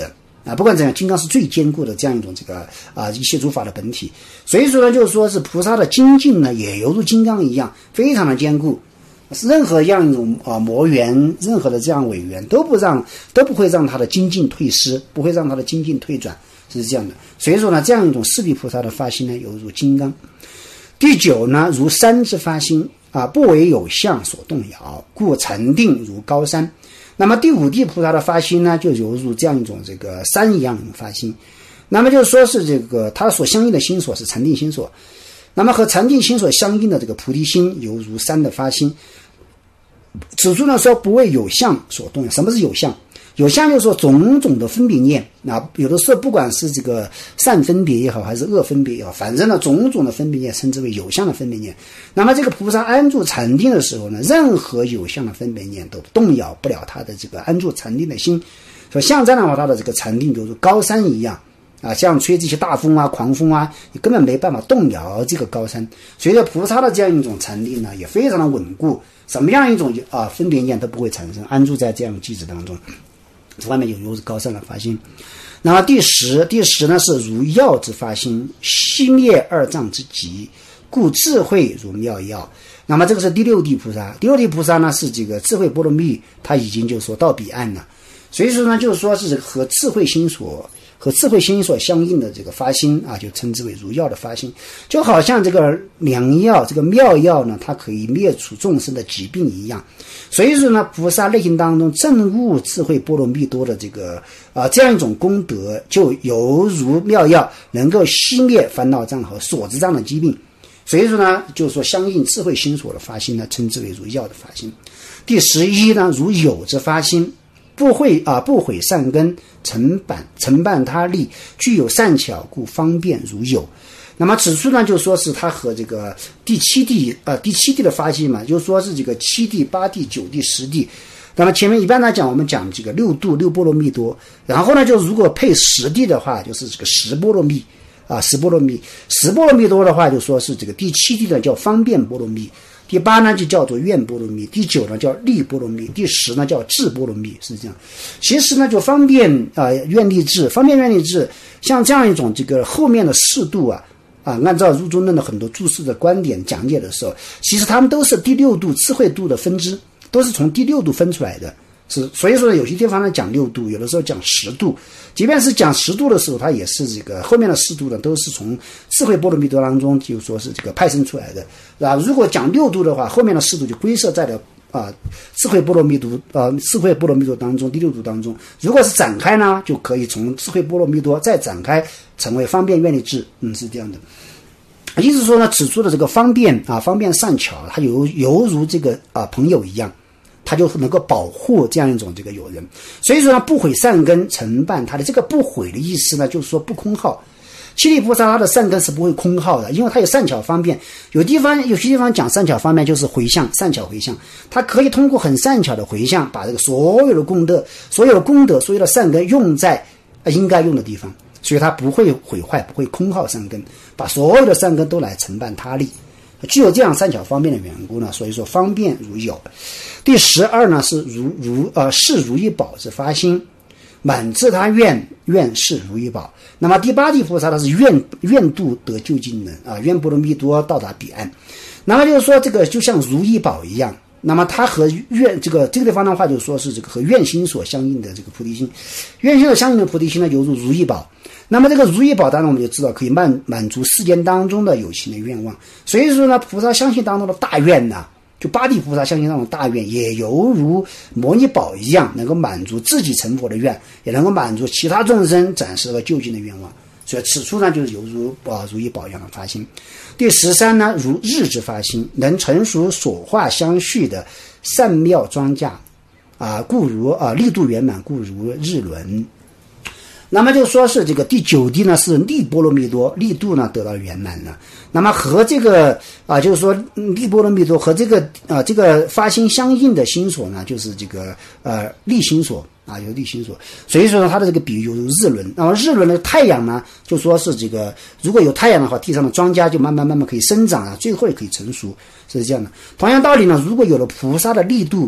啊，不管怎样，金刚是最坚固的这样一种这个啊一切诸法的本体。所以说呢，就是说是菩萨的精进呢，也犹如金刚一样，非常的坚固。任何样一种啊魔缘，任何的这样违缘，都不让都不会让他的精进退失，不会让他的精进退转，是这样的。所以说呢，这样一种四谛菩萨的发心呢，犹如金刚。第九呢，如山之发心啊，不为有相所动摇，故禅定如高山。那么第五地菩萨的发心呢，就犹如这样一种这个山一样的发心。那么就是说是这个它所相应的心所是禅定心所，那么和禅定心所相应的这个菩提心犹如山的发心。此处呢说不为有相所动摇。什么是有相？有相就是说种种的分别念啊，有的时候不管是这个善分别也好，还是恶分别也好，反正呢种种的分别念称之为有相的分别念。那么这个菩萨安住禅定的时候呢，任何有相的分别念都动摇不了他的这个安住禅定的心。所以像这样的话，他的这个禅定就如高山一样啊，像吹这些大风啊、狂风啊，你根本没办法动摇这个高山。所以说菩萨的这样一种禅定呢，也非常的稳固，什么样一种啊分别念都不会产生，安住在这样的机制当中。这方面有如高山的发心。那么第十，第十呢是如药之发心，熄灭二障之极，故智慧如妙药。那么这个是第六地菩萨。第六地菩萨呢是这个智慧波罗蜜，他已经就说到彼岸了。所以说呢，就是说是这个和智慧心所和智慧心所相应的这个发心啊，就称之为如药的发心。就好像这个良药，这个妙药呢，它可以灭除众生的疾病一样。所以说呢，菩萨内心当中证悟智慧波罗蜜多的这个啊这样一种功德，就犹如妙药，能够熄灭烦恼障和所知障的疾病。所以说呢，就是说相应智慧心所的发心呢，称之为如药的发心。第十一呢，如有之发心，不会啊不毁善根，承办承办他力，具有善巧，故方便如有。那么此处呢，就说是它和这个第七地呃第七地的发心嘛，就说是这个七地、八地、九地、十地。那么前面一般来讲，我们讲这个六度六波罗蜜多，然后呢，就如果配十地的话，就是这个十波罗蜜啊，十波罗蜜，十波罗蜜多的话，就说是这个第七地呢叫方便波罗蜜。第八呢就叫做愿波罗蜜，第九呢叫力波罗蜜，第十呢叫智波罗蜜，是这样。其实呢就方便啊、呃、愿力智，方便愿力智，像这样一种这个后面的四度啊啊，按照入中论的很多注释的观点讲解的时候，其实他们都是第六度智慧度的分支，都是从第六度分出来的。是，所以说呢，有些地方呢讲六度，有的时候讲十度。即便是讲十度的时候，它也是这个后面的四度呢，都是从智慧波罗蜜多当中，就说是这个派生出来的，啊。如果讲六度的话，后面的四度就归摄在了啊智慧波罗蜜多啊智慧波罗蜜多当中，第六度当中。如果是展开呢，就可以从智慧波罗蜜多再展开成为方便愿力智，嗯，是这样的。意思说呢，此处的这个方便啊，方便善巧，它犹犹如这个啊朋友一样。他就能够保护这样一种这个友人。所以说呢，不毁善根，承办他的这个不毁的意思呢，就是说不空耗。七地菩萨他的善根是不会空耗的，因为他有善巧方便。有地方有些地方讲善巧方便就是回向，善巧回向，他可以通过很善巧的回向，把这个所有的功德、所有的功德、所有的善根用在应该用的地方，所以他不会毁坏，不会空耗善根，把所有的善根都来承办他力。具有这样善巧方便的缘故呢，所以说方便如有。第十二呢是如如呃是如意宝之发心，满自他愿，愿是如意宝。那么第八地菩萨他是愿愿度得究竟人啊，愿波罗蜜多到达彼岸。那么就是说这个就像如意宝一样，那么它和愿这个这个地方的话，就说是这个和愿心所相应的这个菩提心，愿心所相应的菩提心呢，犹如如意宝。那么这个如意宝当然我们就知道可以满满足世间当中的有情的愿望。所以说呢，菩萨相信当中的大愿呢，就八地菩萨相信当中的大愿，也犹如摩尼宝一样，能够满足自己成佛的愿，也能够满足其他众生暂时和究竟的愿望。所以此处呢，就是犹如啊如意宝一样的发心。第十三呢，如日之发心，能成熟所化相续的善妙庄稼啊，故如啊力度圆满，故如日轮。那么就说是这个第九地呢是力波罗蜜多，力度呢得到圆满了。那么和这个啊就是说力波罗蜜多和这个啊这个发心相应的心所呢，就是这个呃力心所啊，有力心所。所以说呢，它的这个比喻有日轮。那么日轮的太阳呢，就说是这个如果有太阳的话，地上的庄稼就慢慢慢慢可以生长啊，最后也可以成熟，是这样的。同样道理呢，如果有了菩萨的力度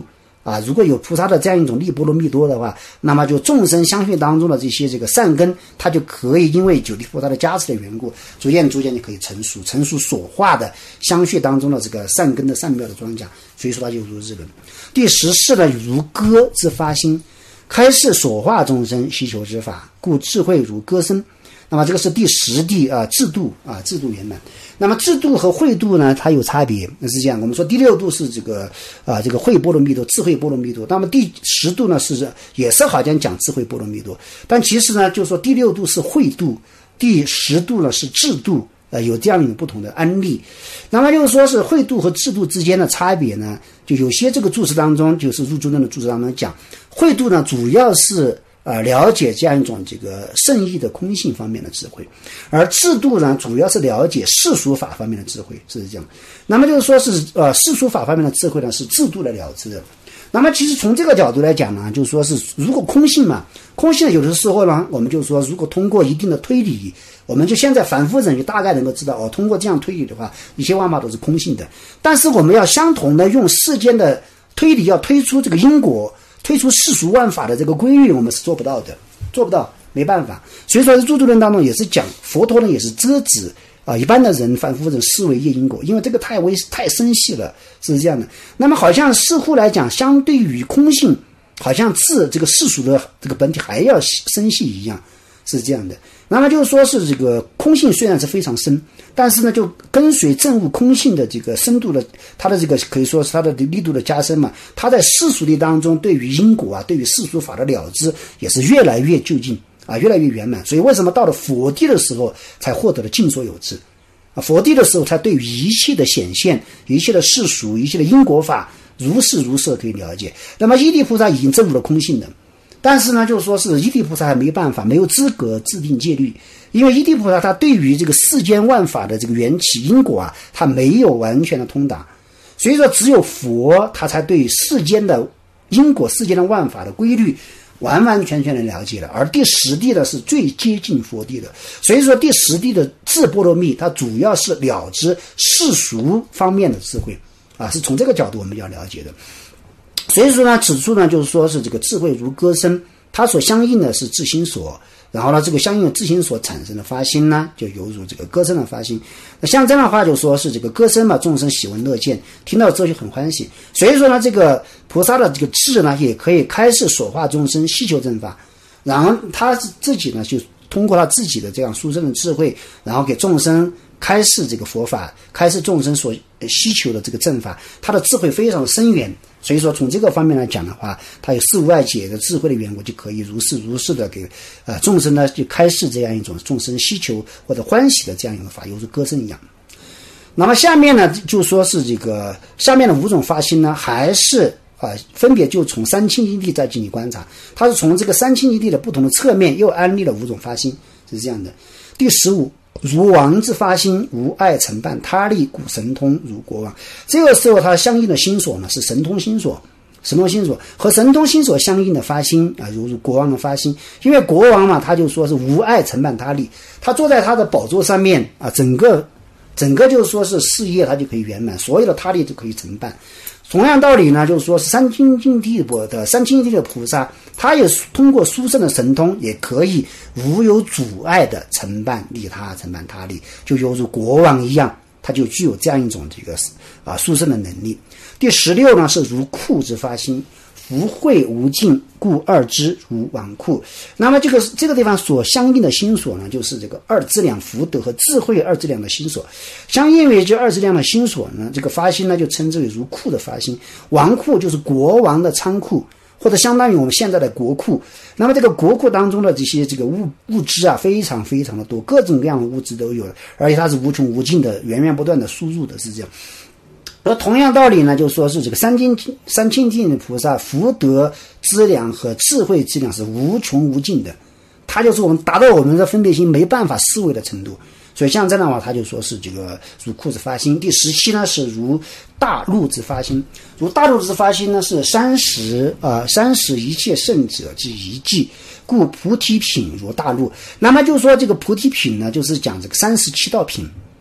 啊，如果有菩萨的这样一种力波罗蜜多的话，那么就众生相续当中的这些这个善根，它就可以因为九地菩萨的加持的缘故，逐渐逐渐就可以成熟，成熟所化的相续当中的这个善根的善妙的庄稼，所以说它就如日本。第十四呢，如歌之发心，开示所化众生希求之法，故智慧如歌声。那么这个是第十地啊，制度啊，制度圆满。那么制度和慧度呢，它有差别，是这样。我们说第六度是这个啊，这个慧波罗蜜多，智慧波罗蜜多。那么第十度呢是也是好像讲智慧波罗蜜多，但其实呢，就是说第六度是慧度，第十度呢是制度，呃，有这样一种不同的案例。那么就是说是慧度和制度之间的差别呢，就有些这个注释当中，就是入诸论的注释当中讲，慧度呢主要是呃，了解这样一种这个圣义的空性方面的智慧，而制度呢，主要是了解世俗法方面的智慧，是这样。那么就是说是呃，世俗法方面的智慧呢，是制度来了知的。那么其实从这个角度来讲呢，就是说是如果空性嘛，空性有的时候呢，我们就说如果通过一定的推理，我们就现在反复人就大概能够知道哦，通过这样推理的话，一切万法都是空性的。但是我们要相同的用世间的推理，要推出这个因果，推出世俗万法的这个规律，我们是做不到的，做不到，没办法。所以说在入诸论当中也是讲，佛陀呢也是遮止啊，一般的人凡夫人思维业因果，因为这个太微太深细了，是这样的。那么好像似乎来讲，相对于空性，好像自这个世俗的这个本体还要深细一样，是这样的。那么就是说是这个空性虽然是非常深，但是呢，就跟随证悟空性的这个深度的，它的这个可以说是它的力度的加深嘛，它在世俗力当中对于因果啊，对于世俗法的了知也是越来越就近啊，越来越圆满。所以为什么到了佛地的时候才获得了尽所有智啊？佛地的时候才对于一切的显现、一切的世俗、一切的因果法如是如是可以了解。那么依地菩萨已经证悟了空性的。但是呢，就是说是依地菩萨还没办法，没有资格制定戒律，因为依地菩萨他对于这个世间万法的这个缘起因果啊，他没有完全的通达，所以说只有佛他才对世间的因果、世间的万法的规律完完全全的了解了。而第十地呢是最接近佛地的，所以说第十地的智波罗蜜，它主要是了知世俗方面的智慧啊，是从这个角度我们要了解的。所以说呢，此处呢就是说是这个智慧如歌声，它所相应的是自心所，然后呢这个相应的自心所产生的发心呢，就犹如这个歌声的发心。那像这样的话就说是这个歌声嘛，众生喜闻乐见，听到之后就很欢喜。所以说呢，这个菩萨的这个智呢，也可以开示所化众生希求正法，然后他自己呢就通过他自己的这样殊胜的智慧，然后给众生开示这个佛法，开示众生所希求的这个正法，他的智慧非常的深远。所以说从这个方面来讲的话，他有四无碍解的智慧的缘故，就可以如是如是的给呃众生呢就开示这样一种众生希求或者欢喜的这样一个法，犹如歌声一样。那么下面呢就说是这个下面的五种发心呢，还是啊、呃、分别就从三清净地再进行观察，它是从这个三清净地的不同的侧面又安立了五种发心，是这样的。第十五，如王之发心，无碍承办他力，故神通如国王。这个时候它相应的心所呢是神通心所，神通心所和神通心所相应的发心啊，如如国王的发心。因为国王嘛，他就说是无碍承办他力，他坐在他的宝座上面啊，整个整个就是说是事业他就可以圆满，所有的他力就可以承办。同样道理呢，就是说是三清净地的三清净地的菩萨，他也通过殊胜的神通，也可以无有阻碍的承办利他，承办他力，就犹如国王一样，他就具有这样一种这个啊殊胜的能力。第十六呢是如库之发心，福慧无尽，故二支如纨绔。那么这个这个地方所相应的心所呢，就是这个二资粮福德和智慧二资粮的心所。相应于这二资粮的心所呢，这个发心呢就称之为如库的发心。纨绔就是国王的仓库，或者相当于我们现在的国库。那么这个国库当中的这些这个物物资啊，非常非常的多，各种各样的物资都有，而且它是无穷无尽的，源源不断的输入的，是这样。而同样道理呢，就说是这个三清三清净的菩萨福德资粮和智慧资粮是无穷无尽的，它就是我们达到我们的分别心没办法思维的程度。所以像这样的话，他就说是这个如库之发心。第十七呢是如大陆之发心，如大陆之发心呢是三十啊、呃、三十一切圣者之一迹，故菩提品如大陆。那么就是说这个菩提品呢，就是讲这个三十七道品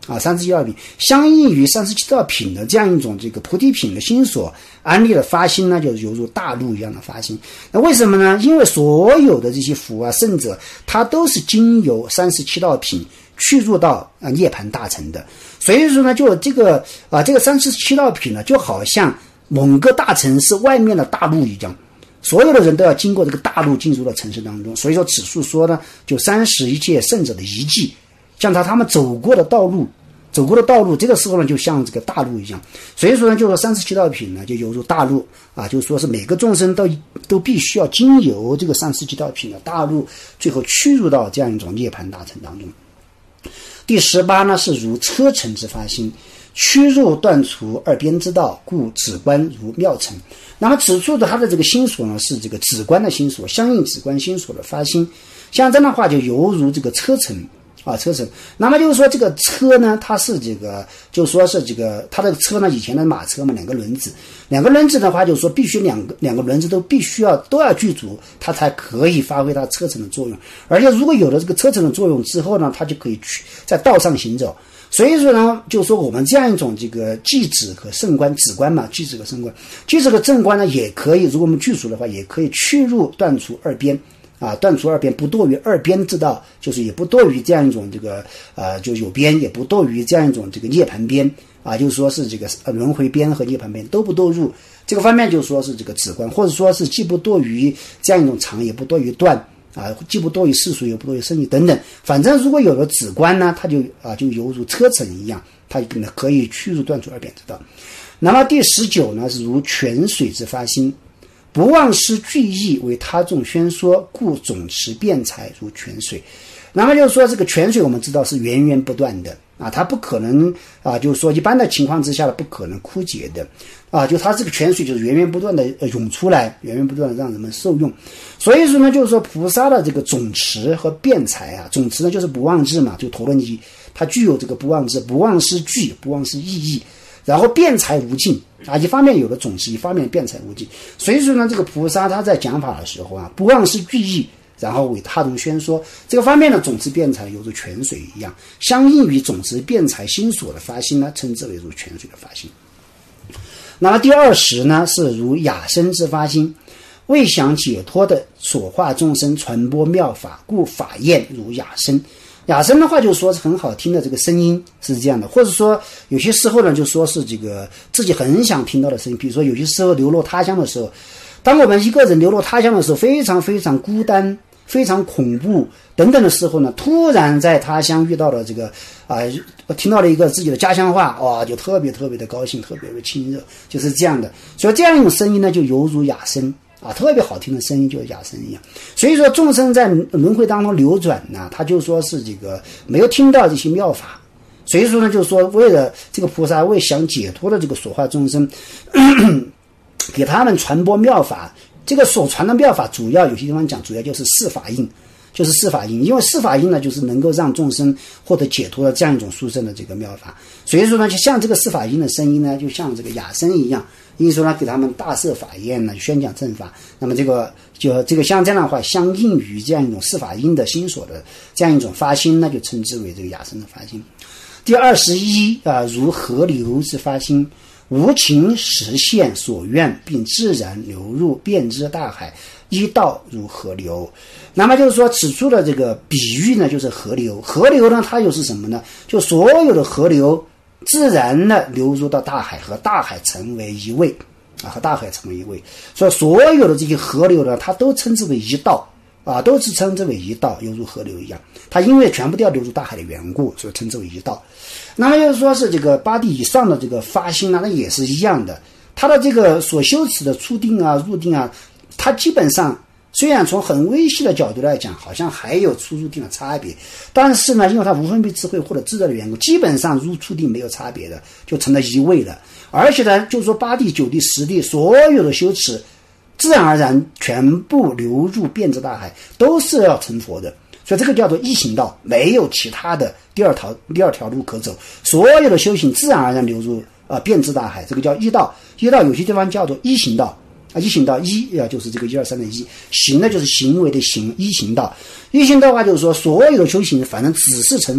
啊，三十七道品相应于三十七道品的这样一种这个菩提品的心所，安立的发心呢，就是犹如大陆一样的发心。那为什么呢？因为所有的这些佛啊圣者，他都是经由三十七道品去入到啊涅槃大乘的。所以说呢，就这个啊这个三十七道品呢，就好像某个大城市外面的大陆一样。所有的人都要经过这个大陆进入到城市当中，所以说此处说呢，就三十一切圣者的遗迹，像他他们走过的道路，走过的道路，这个时候呢，就像这个大陆一样。所以说呢，就说三十七道品呢，就犹如大陆啊，就是说是每个众生都都必须要经由这个三十七道品的大陆，最后趋入到这样一种涅槃大乘当中。第十八呢，是如车尘之发心，趋入断除二边之道，故止观如妙尘。那么此处的它的这个心所呢，是这个止观的心所，相应止观心所的发心。像这样的话，就犹如这个车尘啊，车尘。那么就是说，这个车呢，它是这个，就说是这个，它的车呢，以前的马车嘛，两个轮子，两个轮子的话，就是说必须两个两个轮子都必须要都要具足，它才可以发挥它车尘的作用。而且如果有了这个车尘的作用之后呢，它就可以去在道上行走。所以说呢，就是说我们这样一种这个寂止和胜观，止观嘛，寂止和胜观，寂止和正观呢，也可以，如果我们具足的话，也可以去入断除二边。啊，断除二边，不堕于二边之道，就是也不堕于这样一种这个呃，就有边，也不堕于这样一种这个涅槃边啊，就是说是这个呃轮回边和涅槃边都不堕入这个方面，就说是这个止观，或者说是既不堕于这样一种常，也不堕于断啊，既不堕于世俗，也不堕于生意等等。反正如果有了止观呢，它就啊就犹如车尘一样，它可以去入断除二边之道。那么第十九呢，是如泉水之发心。不忘失句意为他众宣说，故总持辩才如泉水。那么就是说，这个泉水我们知道是源源不断的啊，它不可能啊，就是说一般的情况之下不可能枯竭的啊，就它这个泉水就是源源不断的涌出来，源源不断的让人们受用。所以说呢，就是说菩萨的这个总持和辩才啊，总持呢就是不忘智嘛，就陀罗尼，它具有这个不忘智，不忘失句，不忘失意义。然后辩才无尽啊，一方面有了总持，一方面辩才无尽。所以说呢，这个菩萨他在讲法的时候啊，不忘失句意，然后为他众宣说，这个方面的总持辩才犹如泉水一样，相应于总持辩才心所的发心呢，称之为如泉水的发心。那么第二十呢，是如雅声之发心，为想解脱的所化众生传播妙法，故法焰如雅声。雅声的话就说是很好听的这个声音是这样的，或者说有些时候呢就说是这个自己很想听到的声音，比如说有些时候流落他乡的时候，当我们一个人流落他乡的时候，非常非常孤单，非常恐怖等等的时候呢，突然在他乡遇到了这个啊、呃，听到了一个自己的家乡话，哇，就特别特别的高兴，特别的亲热，就是这样的。所以这样一种声音呢，就犹如雅声啊，特别好听的声音，就是雅声一样。所以说众生在轮回当中流转呢，他就说是这个没有听到这些妙法，所以说呢，就是说为了这个菩萨为想解脱的这个所化众生，咳咳给他们传播妙法。这个所传的妙法，主要有些地方讲，主要就是四法印，就是四法印。因为四法印呢，就是能够让众生获得解脱的这样一种殊胜的这个妙法。所以说呢，就像这个四法印的声音呢，就像这个雅声一样。因此说呢，给他们大设法宴呢，宣讲正法。那么这个就这个像这样的话，相应于这样一种四法印的心所的这样一种发心呢，就称之为这个雅声的发心。第二十一啊，如河流之发心。无情实现所愿，并自然流入遍知大海，一道如河流。那么就是说，此处的这个比喻呢，就是河流。河流呢，它又是什么呢？就所有的河流自然的流入到大海，和大海成为一位啊，和大海成为一位。所以所有的这些河流呢，它都称之为一道啊，都是称之为一道，犹如河流一样。它因为全部都要流入大海的缘故，所以称之为一道。那么就是说是这个八地以上的这个发心呢，那也是一样的。它的这个所修持的出定啊、入定啊，它基本上虽然从很微细的角度来讲，好像还有出入定的差别，但是呢，因为它无分别智慧或者自在的缘故，基本上入出定没有差别的，就成了一位了。而且呢，就是说八地、九地、十地所有的修持，自然而然全部流入遍知大海，都是要成佛的。所以这个叫做一行道，没有其他的第二条第二条路可走，所有的修行自然而然流入啊遍知大海，这个叫一道。一道有些地方叫做一行道啊，一行道一啊就是这个一二三的一，行呢就是行为的行，一行道。一行道的话就是说，所有的修行反正只是成佛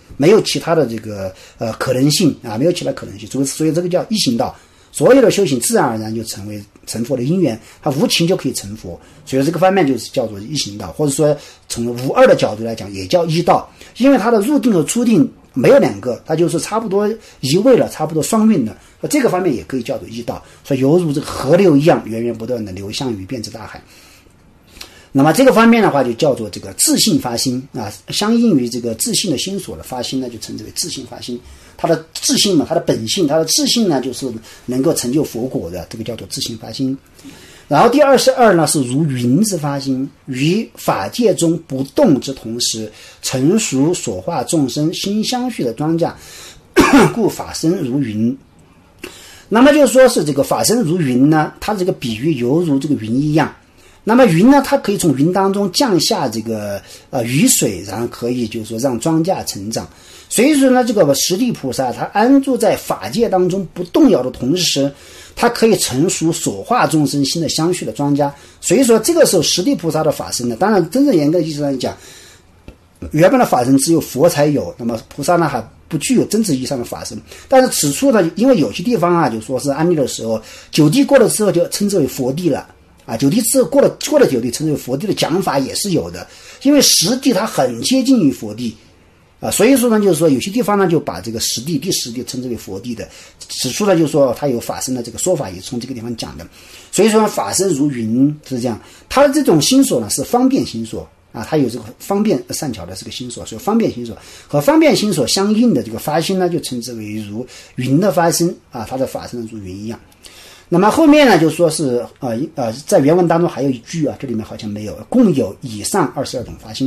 没有其他的这个呃可能性啊，没有其他可能性，所以所以这个叫一行道。所有的修行自然而然就成为成佛的因缘，它无情就可以成佛，所以这个方面就是叫做一行道，或者说从无二的角度来讲也叫一道，因为它的入定和出定没有两个，它就是差不多一位了，差不多双运了，这个方面也可以叫做一道，所以犹如这个河流一样源源不断的流向于遍知大海。那么这个方面的话就叫做这个自性发心啊，相应于这个自性的心所的发心呢，就称之为自性发心。它的自性嘛，它的本性，它的自性呢，就是能够成就佛果的，这个叫做自性发心。然后第二十二呢是如云之发心，于法界中不动之同时，成熟所化众生心相续的庄稼，故法身如云。那么就是说是这个法身如云呢，它这个比喻犹如这个云一样。那么云呢，它可以从云当中降下这个呃雨水，然后可以就是说让庄稼成长。所以说呢，这个十地菩萨他安住在法界当中不动摇的同时，他可以成熟所化众生心的相续的庄稼。所以说这个时候十地菩萨的法身呢，当然真正严格意义上讲，原本的法身只有佛才有，那么菩萨呢还不具有真实意义上的法身。但是此处呢，因为有些地方啊，就说是安立的时候，九地过了之后就称之为佛地了。啊，九地之后过了过了九地，称之为佛地的讲法也是有的，因为十地它很接近于佛地，啊，所以说呢，就是说有些地方呢就把这个十地第十地称之为佛地的，此处呢就是说它有法身的这个说法，也是从这个地方讲的。所以说法身如云是这样，它的这种心所呢是方便心所啊，它有这个方便善巧的这个心所，所以方便心所和方便心所相应的这个发心呢，就称之为如云的发身啊，它的法身如云一样。那么后面呢，就说是呃呃，在原文当中还有一句啊，这里面好像没有，共有以上二十二种发心。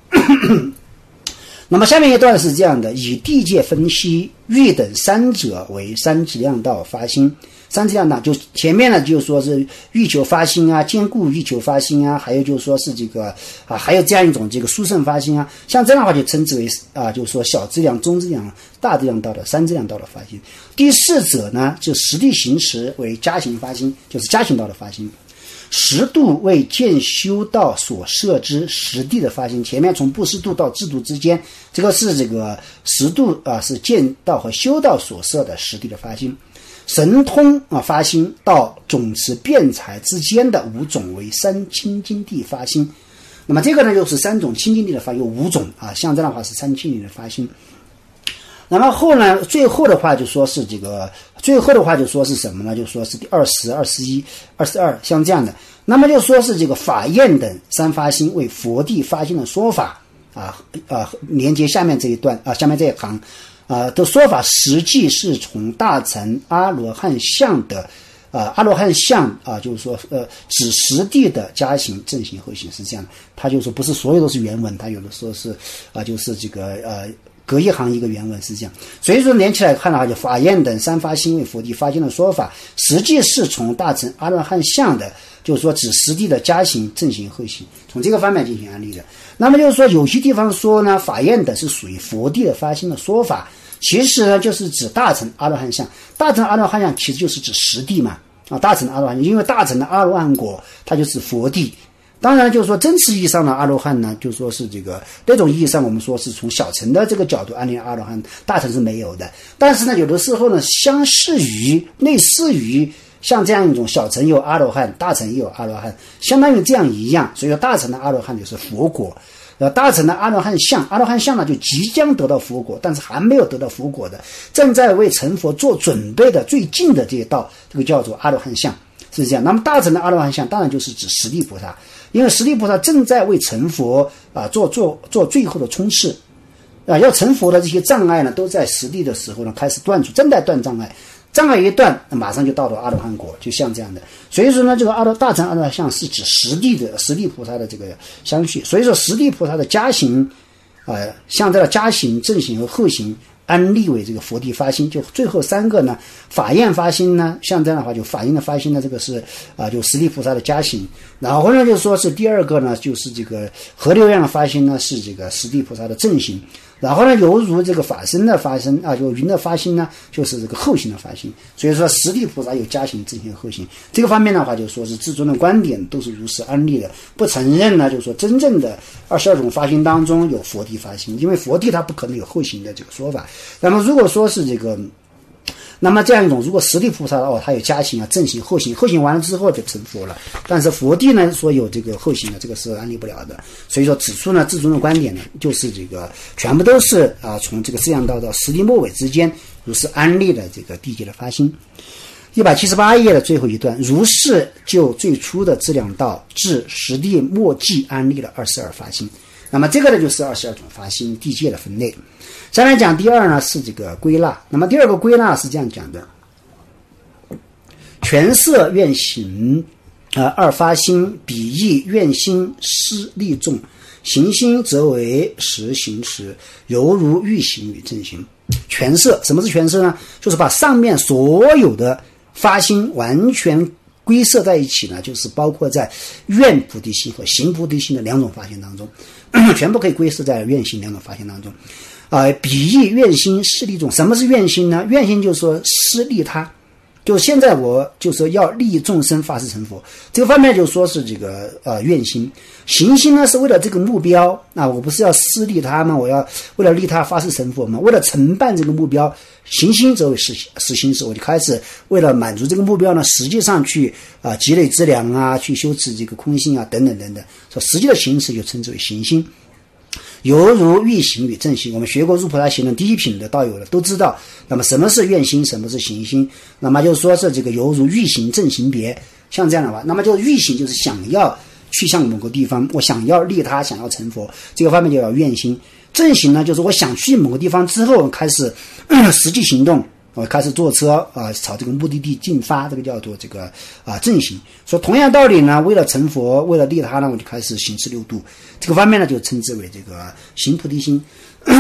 那么下面一段是这样的：以地界分析，欲等三者为三质量道发心。三质量道就前面呢，就是说是欲求发心啊，坚固欲求发心啊，还有就是说是这个啊，还有这样一种这个殊胜发心啊，像这样的话就称之为啊，就是说小质量、中质量、大质量道的三质量道的发心。第四者呢，就实地行持为加行发心，就是加行道的发心。十度为见修道所设之实地的发心，前面从布施度到制度之间，这个是这个十度啊，是见道和修道所设的实地的发心。神通啊发心到总持辩才之间的五种为三清净地发心。那么这个呢，就是三种清净地的发心，有五种啊，像这样的话是三清净地的发心。那么后呢，最后的话就说是这个，最后的话就说是什么呢？就说是第二十、二十一、二十二，像这样的。那么就说是这个法焰等三发心为佛地发心的说法啊啊，连接下面这一段啊，下面这一行啊的说法，实际是从大乘阿罗汉相的啊阿罗汉相啊，就是说呃指实地的加行、正行、后行是这样的。他就说不是所有都是原文，他有的说是啊，就是这个呃。隔一行一个原文是这样，所以说连起来看的话，就法焰等三发心为佛地发心的说法，实际是从大乘阿罗汉相的，就是说指实地的加行、正行、后行，从这个方面进行安立的。那么就是说，有些地方说呢，法焰等是属于佛地的发心的说法，其实呢就是指大乘阿罗汉相。大乘阿罗汉相其实就是指实地嘛，啊，大乘阿罗汉，因为大乘的阿罗汉果它就是佛地。当然就是说真实意义上的阿罗汉呢，就说是这个那种意义上我们说是从小乘的这个角度安立阿罗汉，大乘是没有的。但是呢有的时候呢相似于类似于像这样一种小乘有阿罗汉，大乘也有阿罗汉，相当于这样一样。所以说大乘的阿罗汉就是佛果，呃，大乘的阿罗汉相，阿罗汉相呢就即将得到佛果，但是还没有得到佛果的，正在为成佛做准备的最近的这一道，这个叫做阿罗汉相，是这样。那么大乘的阿罗汉相当然就是指十地菩萨，因为十地菩萨正在为成佛啊做做做最后的冲刺啊，要成佛的这些障碍呢，都在十地的时候呢开始断除，正在断障碍，障碍一断，马上就到了阿罗汉果，就像这样的。所以说呢，这个阿罗大乘阿罗汉相是指十地的十地菩萨的这个相续。所以说十地菩萨的加行，呃，像这个加行、正行和后行。安立为这个佛地发心，就最后三个呢，法焰发心呢，像这样的话，就法焰的发心呢，这个是啊，就十地菩萨的加行。然后呢，就说是第二个呢，就是这个河流样的发心呢，是这个十地菩萨的正行。 然后呢，犹如这个法身的发生啊，就云的发心呢，就是这个后行的发心。所以说，十地菩萨有加行、正行、后行。这个方面的话，就说是至尊的观点都是如实安立的，不承认呢，就是说真正的二十二种发心当中有佛地发心，因为佛地它不可能有后行的这个说法。那么如果说是这个。那么这样一种，如果十地菩萨哦，它有加行啊、正行、后行，后行完了之后就成佛了。但是佛地呢，说有这个后行的，这个是安立不了的。所以说，指出呢，至尊的观点呢，就是这个全部都是啊，从这个自阳道到十地末尾之间，如是安立的这个地界的发心。一百七十八页的最后一段，如是就最初的自量道至十地末际安立了二十二发心。那么这个呢，就是二十二种发心地界的分类。下面讲第二呢，是这个归纳。那么第二个归纳是这样讲的：全色愿行，呃，二发心，比义愿心施利众，行心则为实行持，犹如欲行与正行。全色，什么是全色呢？就是把上面所有的发心完全归摄在一起呢，就是包括在愿菩提心和行菩提心的两种发心当中，全部可以归摄在愿行两种发心当中。啊、呃，比义愿心施利众，什么是愿心呢？愿心就是说施利他，就现在我就说要利众生发誓成佛，这个方面就说是这个呃愿心。行心呢是为了这个目标啊，我不是要施利他吗？我要为了利他发誓成佛吗？为了承办这个目标，行心则为实实行时，我就开始为了满足这个目标呢，实际上去啊、呃、积累资粮啊，去修持这个空性啊等等等等，说实际的行持就称之为行心。犹如欲行与正行，我们学过入菩萨行论第一品的道友了，都知道。那么什么是愿心，什么是行心？那么就是说是这个犹如欲行正行别，像这样的话，那么就欲行就是想要去向某个地方，我想要利他，想要成佛，这个方面就要愿心。正行呢，就是我想去某个地方之后开始、呃、实际行动。我开始坐车啊、呃，朝这个目的地进发，这个叫做这个啊、呃、正行。说同样道理呢，为了成佛，为了利他呢，我就开始行持六度，这个方面呢就称之为这个行菩提心。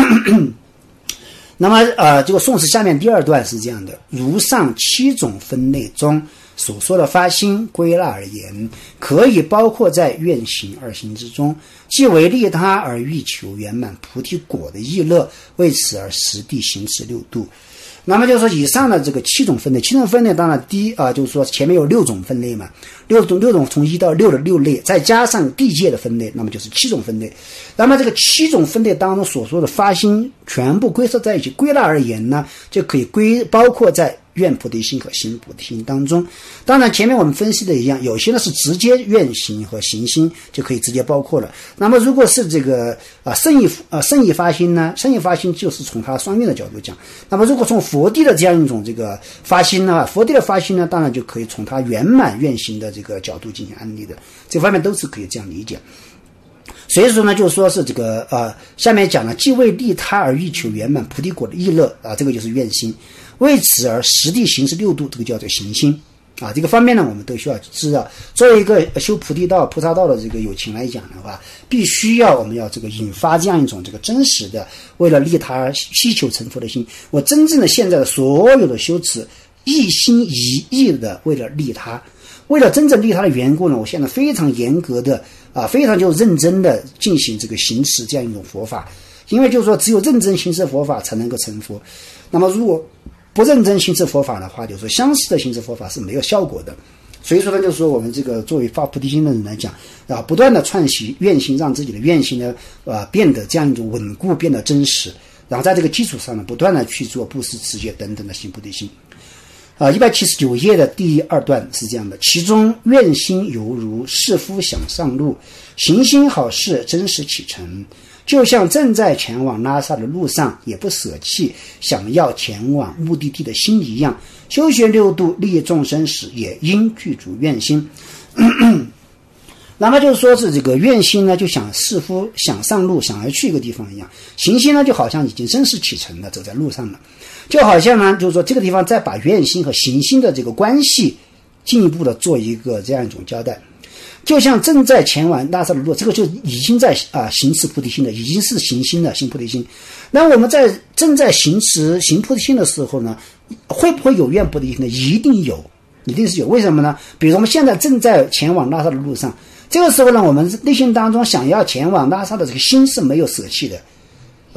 那么呃，这个宋词下面第二段是这样的：如上七种分类中所说的发心归纳而言，可以包括在愿行二行之中，即为利他而欲求圆满菩提果的意乐，为此而实地行持六度。那么就是说，以上的这个七种分类，七种分类当然第一啊、呃，就是说前面有六种分类嘛，六种六种从一到六的六类，再加上地界的分类，那么就是七种分类。那么这个七种分类当中所说的发心全部归摄在一起，归纳而言呢，就可以归包括在愿菩提心和行菩提心当中。当然前面我们分析的一样，有些呢是直接愿行和行心就可以直接包括了。那么如果是这个啊圣意啊圣意发心呢，圣意发心就是从它双运的角度讲。那么如果从佛地的这样一种这个发心呢，佛地的发心呢，当然就可以从它圆满愿行的这个角度进行安立的，这方面都是可以这样理解。所以说呢，就是说是这个呃，下面讲了，既为利他而欲求圆满菩提果的意乐啊，这个就是愿心。为此而实地行持六度，这个叫做行心啊。这个方面呢，我们都需要知道。作为一个修菩提道、菩萨道的这个有情来讲的话，必须要我们要这个引发这样一种这个真实的为了利他而希求成佛的心。我真正的现在的所有的修持，一心一意的为了利他。为了真正利他的缘故呢，我现在非常严格的啊，非常就认真的进行这个行持这样一种佛法，因为就是说只有认真行持佛法才能够成佛。那么如果不认真行持佛法的话，就是说相似的行持佛法是没有效果的。所以说呢，就是说我们这个作为发菩提心的人来讲啊，不断的串习愿心，让自己的愿心呢啊变得这样一种稳固，变得真实，然后在这个基础上呢，不断的去做布施、持戒等等的行菩提心。啊，一百七十九页的第二段是这样的：其中愿心犹如士夫想上路，行心好事真实启程，就像正在前往拉萨的路上也不舍弃想要前往目的地的心一样，修学六度利众生时也应具足愿心。那么就是说是这个愿心呢，就像士夫想上路，想要去一个地方一样；行心呢，就好像已经真实启程了，走在路上了。就好像呢，就是说这个地方再把愿心和行心的这个关系进一步的做一个这样一种交代。就像正在前往拉萨的路，这个就已经在啊行持菩提心的，已经是行心的行菩提心。那我们在正在行持行菩提心的时候呢，会不会有愿菩提心呢？一定有，一定是有。为什么呢？比如我们现在正在前往拉萨的路上，这个时候呢，我们内心当中想要前往拉萨的这个心是没有舍弃的。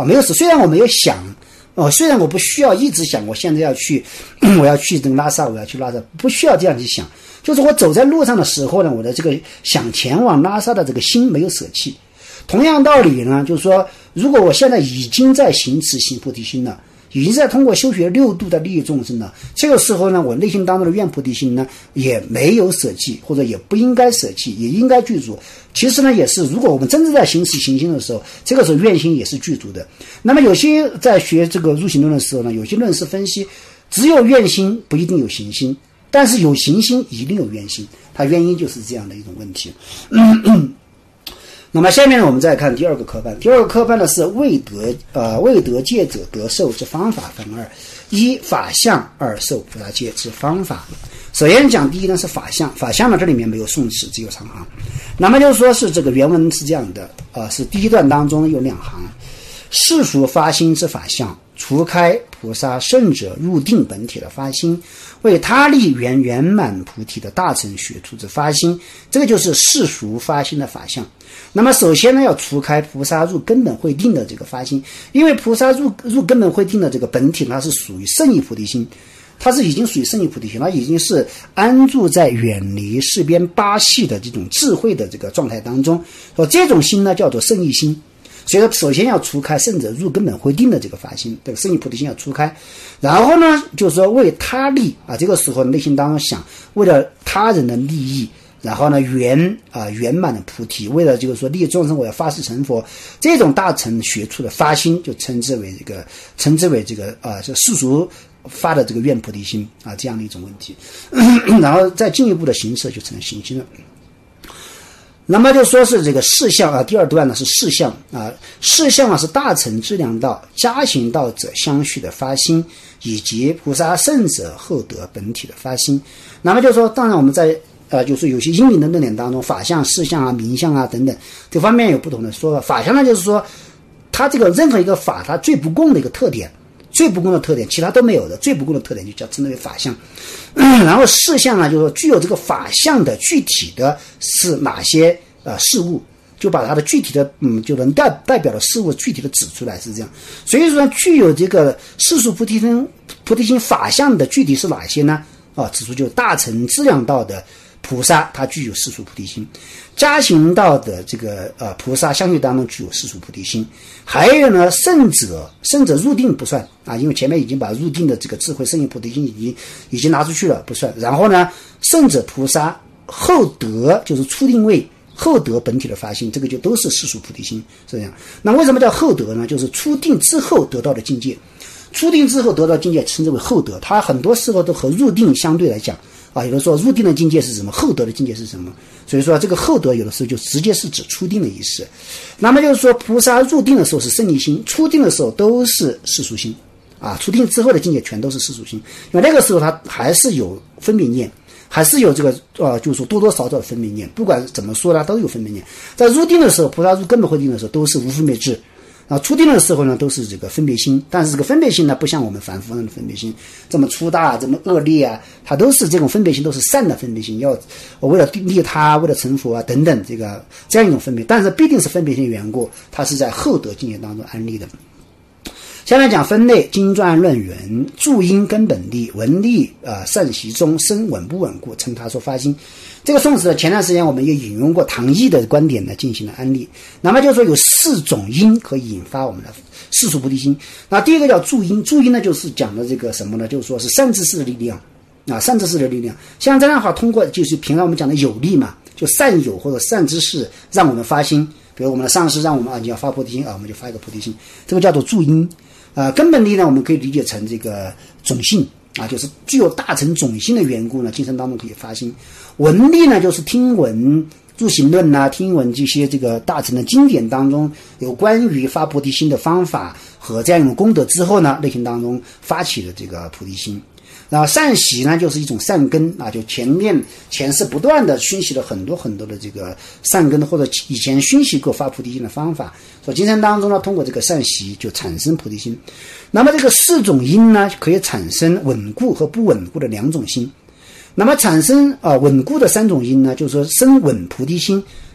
啊，没有死。虽然我没有想，哦，虽然我不需要一直想，我现在要去，我要去这个拉萨，我要去拉萨，不需要这样去想。就是我走在路上的时候呢，我的这个想前往拉萨的这个心没有舍弃。同样道理呢，就是说，如果我现在已经在行持行菩提心了，已经在通过修学六度的利益众生了，这个时候呢，我内心当中的愿菩提心呢，也没有舍弃，或者也不应该舍弃，也应该具足。其实呢，也是如果我们真正在行持行心的时候，这个时候愿心也是具足的。那么有些在学这个入行论的时候呢，有些论师分析，只有愿心不一定有行心，但是有行心一定有愿心，它原因就是这样的一种问题。嗯那么下面呢，我们再看第二个科判。第二个科判呢是未得呃未得戒者得受之方法分二：一法相，二受菩萨戒之方法。首先讲第一呢是法相，法相呢这里面没有宋词，只有长行。那么就是说是这个原文是这样的，呃是第一段当中有两行：世俗发心之法相，除开菩萨圣者入定本体的发心，为他力圆圆满菩提的大乘学处之发心，这个就是世俗发心的法相。那么首先呢，要除开菩萨入根本慧定的这个发心，因为菩萨入入根本慧定的这个本体，它是属于圣意菩提心，它是已经属于圣意菩提心，它已经是安住在远离世边八系的这种智慧的这个状态当中，所以这种心呢叫做圣意心。所以说首先要除开圣者入根本慧定的这个法心，这个圣意菩提心要除开，然后呢就是说为他利啊，这个时候内心当中想为了他人的利益，然后呢圆啊圆满的菩提，为了就是说利益众生，我要发誓成佛，这种大乘学处的发心就称之为这个称之为这个啊是世俗发的这个愿菩提心啊这样的一种问题，然后再进一步的形式就成了行心了。那么就说是这个事相啊，第二段呢是事相啊，事相啊是大乘资粮道、加行道者相续的发心，以及菩萨圣者后得本体的发心。那么就说，当然我们在呃，就是有些英明的论点当中，法相、事相啊、名相啊等等这方面有不同的说法。法相呢，就是说它这个任何一个法，它最不共的一个特点。最不共的特点，其他都没有的，最不共的特点就叫称之为法相。嗯、然后事相啊，就是说具有这个法相的具体的是哪些呃事物，就把它的具体的嗯就能代代表的事物具体的指出来，是这样。所以说具有这个世俗菩提心菩提心法相的具体是哪些呢？啊，指出就大乘资粮道的菩萨，它具有世俗菩提心；加行道的这个呃菩萨相续当中具有世俗菩提心。还有呢，圣者，圣者入定不算啊，因为前面已经把入定的这个智慧圣意菩提心已经已经拿出去了，不算。然后呢，圣者菩萨后得就是初定位后得本体的发心，这个就都是世俗菩提心，是这样。那为什么叫后得呢？就是初定之后得到的境界，初定之后得到境界称之为后得，它很多时候都和入定相对来讲。啊，有的说入定的境界是什么，后得的境界是什么，所以说这个后得有的时候就直接是指初定的意思。那么就是说菩萨入定的时候是圣意心，出定的时候都是世俗心啊，出定之后的境界全都是世俗心，因为那个时候它还是有分别念，还是有这个呃，就是说多多少少的分别念，不管怎么说呢都有分别念。在入定的时候，菩萨入根本慧定的时候都是无分别智，啊，出定的时候呢，都是这个分别心，但是这个分别心呢，不像我们凡夫人的分别心这么粗大、这么恶劣啊，它都是这种分别心，都是善的分别心，要我为了利他、为了成佛啊等等，这个这样一种分别，但是必定是分别心缘故，它是在后得境界当中安立的。下面讲分类，经传论云：注因根本力，闻力呃善习中，身稳不稳固，称他说发心。这个宋词前段时间我们也引用过唐毅的观点呢，进行了安利。那么就是说有四种因可以引发我们的世俗菩提心。那第一个叫助因，助因呢就是讲的这个什么呢？就是说是善知识的力量啊，善知识的力量。像这样的话，通过就是平常我们讲的有力嘛，就善友或者善知识让我们发心。比如我们的上师让我们啊，你要发菩提心啊，我们就发一个菩提心，这个叫做助因。呃，根本力呢，我们可以理解成这个种性啊，就是具有大乘种性的缘故呢，今生当中可以发心。闻力呢，就是听闻入行论呐、啊，听闻这些这个大乘的经典当中有关于发菩提心的方法和这样一种功德之后呢，内心当中发起了这个菩提心。然后善习呢，就是一种善根啊，就前面前世不断的熏习了很多很多的这个善根，或者以前熏习过发菩提心的方法，所以今生当中呢，通过这个善习就产生菩提心。那么这个四种因呢，可以产生稳固和不稳固的两种心。那么产生啊、呃、稳固的三种因呢，就是说生稳菩提心，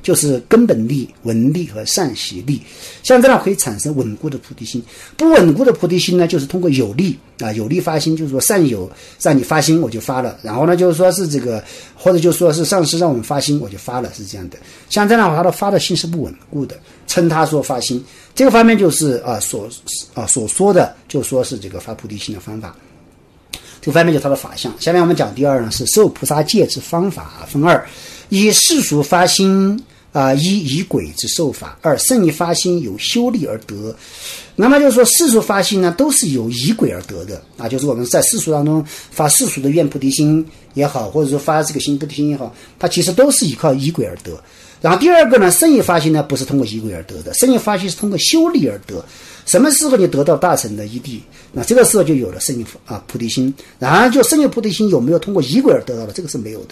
就是根本力、文力和善习力，像这样可以产生稳固的菩提心。不稳固的菩提心呢，就是通过有力啊，有力发心，就是说善有让你发心我就发了，然后呢就是说是这个，或者就说是上师让我们发心我就发了，是这样的。像这样的话，他的发的心是不稳固的，称他说发心，这个方面就是啊所啊所说的，就说是这个发菩提心的方法。这个方面就是它的法相。下面我们讲第二呢，是受菩萨戒之方法，分二：一世俗发心啊、呃，一仪轨之受法；二圣意发心由修力而得。那么就是说，世俗发心呢，都是由仪轨而得的啊，就是我们在世俗当中发世俗的愿菩提心也好，或者说发这个行菩提心也好，它其实都是依靠仪轨而得。然后第二个呢，圣意发心呢，不是通过仪轨而得的，圣意发心是通过修力而得。什么时候你得到大乘的一谛，那这个时候就有了圣意啊菩提心。然而就圣意菩提心有没有通过仪轨而得到的，这个是没有的。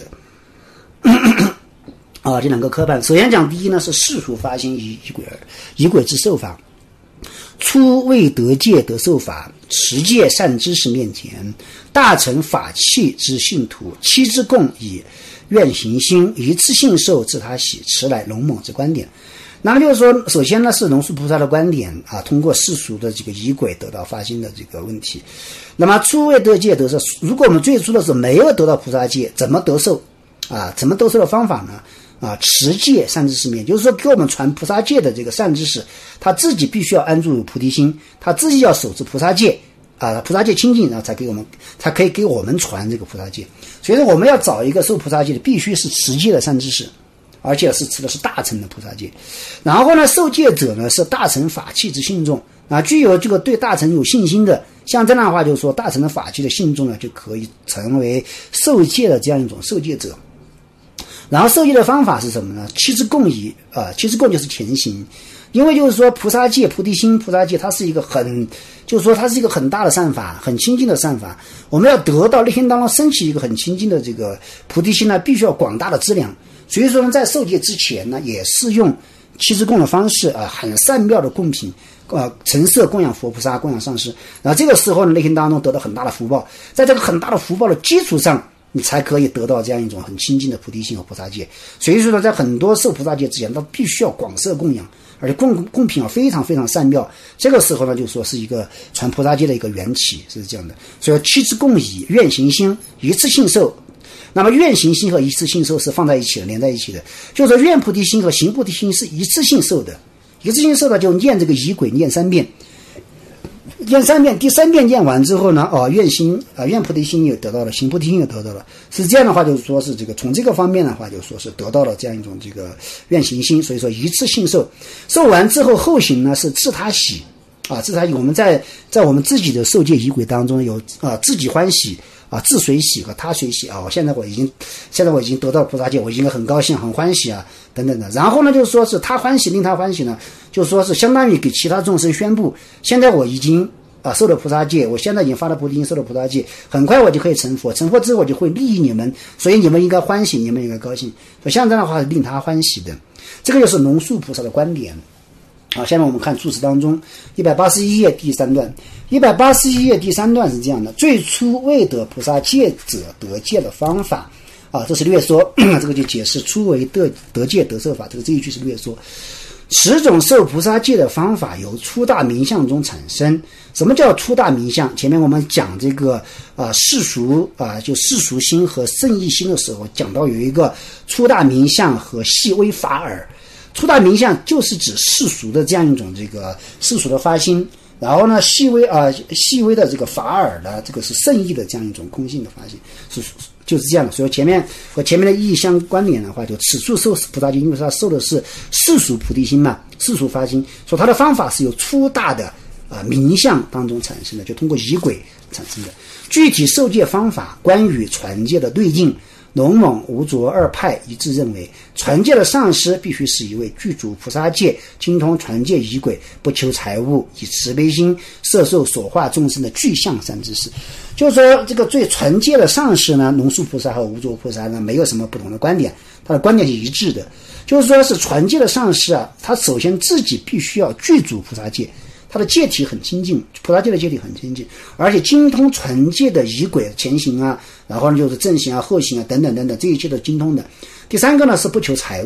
啊，这两个科判，首先讲第一呢，是世俗发心仪仪轨而仪轨之受法。初未得戒得受法，持戒善知识面前，大乘法器之信徒，七之共以愿行心，一次性受自他喜，持来龙猛之观点。那么就是说，首先呢是龙树菩萨的观点啊，通过世俗的这个仪轨得到发心的这个问题。那么初未得戒得受，如果我们最初的时候没有得到菩萨戒，怎么得受啊？怎么得受的方法呢？啊，持戒善知识面，就是说给我们传菩萨戒的这个善知识，他自己必须要安住有菩提心，他自己要守持菩萨戒啊，菩萨戒清净，然后才给我们，才可以给我们传这个菩萨戒。所以说，我们要找一个受菩萨戒的，必须是持戒的善知识，而且是持的是大乘的菩萨戒。然后呢，受戒者呢是大乘法器之信众啊，具有这个对大乘有信心的，像这样的话，就是说大乘的法器的信众呢，就可以成为受戒的这样一种受戒者。然后受戒的方法是什么呢？七之共仪啊，七之共就是前行。因为就是说菩萨戒、菩提心、菩萨戒，它是一个很，就是说它是一个很大的善法，很清净的善法。我们要得到内心当中升起一个很清净的这个菩提心呢，必须要广大的资粮。所以说呢，在受戒之前呢，也是用七之供的方式啊，很善妙的供品，呃，陈设供养佛菩萨、供养上师。然后这个时候呢，内心当中得到很大的福报，在这个很大的福报的基础上，你才可以得到这样一种很清净的菩提心和菩萨戒。所以说呢，在很多受菩萨戒之前，都必须要广设供养，而且供供品啊非常非常善妙。这个时候呢，就说是一个传菩萨戒的一个缘起，是这样的。所以七之共仪，愿行心，一次性受。那么愿行心和一次性受是放在一起的，连在一起的。就是说愿菩提心和行菩提心是一次性受的，一次性受的就念这个仪轨念三遍。念三遍，第三遍念完之后呢，哦，愿心啊，愿菩提心也得到了，行菩提心也得到了，是这样的话，就是说是这个从这个方面的话，就说是得到了这样一种这个愿行心，所以说一次性受，受完之后后行呢是自他喜啊，自他喜，我们在在我们自己的受戒仪轨当中有啊自己欢喜啊，自随喜和他随喜啊，我现在我已经现在我已经得到菩萨戒，我已经很高兴很欢喜啊等等的。然后呢，就是说是他欢喜令他欢喜呢，就是说是相当于给其他众生宣布，现在我已经啊受了菩萨戒，我现在已经发了菩提心，受了菩萨戒，很快我就可以成佛，成佛之后我就会利益你们，所以你们应该欢喜，你们应该高兴。所以像这样的话是令他欢喜的，这个就是龙树菩萨的观点。好，下面我们看注释当中一百八十一页第三段，一百八十一页第三段是这样的：最初未得菩萨戒者得戒的方法啊，这是略说，这个就解释初为得得戒得受法，这个这一句是略说。十种受菩萨戒的方法由初大名相中产生。什么叫初大名相？前面我们讲这个啊、呃、世俗啊、呃、就世俗心和圣意心的时候，讲到有一个初大名相和细微法耳。初大名相就是指世俗的这样一种这个世俗的发心，然后呢细微啊、呃、细微的这个法耳呢，这个是圣意的这样一种空性的发心，是就是这样的。所以前面和前面的意义相关联的话，就此处受菩萨戒，因为他受的是世俗菩提心嘛，世俗发心，所以他的方法是由初大的啊、呃、名相当中产生的，就通过仪轨产生的。具体受戒方法，关于传戒的对应，龙猛无着二派一致认为，传戒的上师必须是一位具足菩萨戒、精通传戒仪轨、不求财物、以慈悲心摄受所化众生的具象善知识。就是说，这个最传戒的上师呢，龙树菩萨和无着菩萨呢，没有什么不同的观点，他的观点是一致的。就是说是传戒的上师啊，他首先自己必须要具足菩萨戒。他的戒体很清净，菩萨戒的戒体很清净，而且精通传戒的仪轨前行啊，然后呢就是正行啊、后行啊等等等等，这一切都精通的。第三个呢是不求财物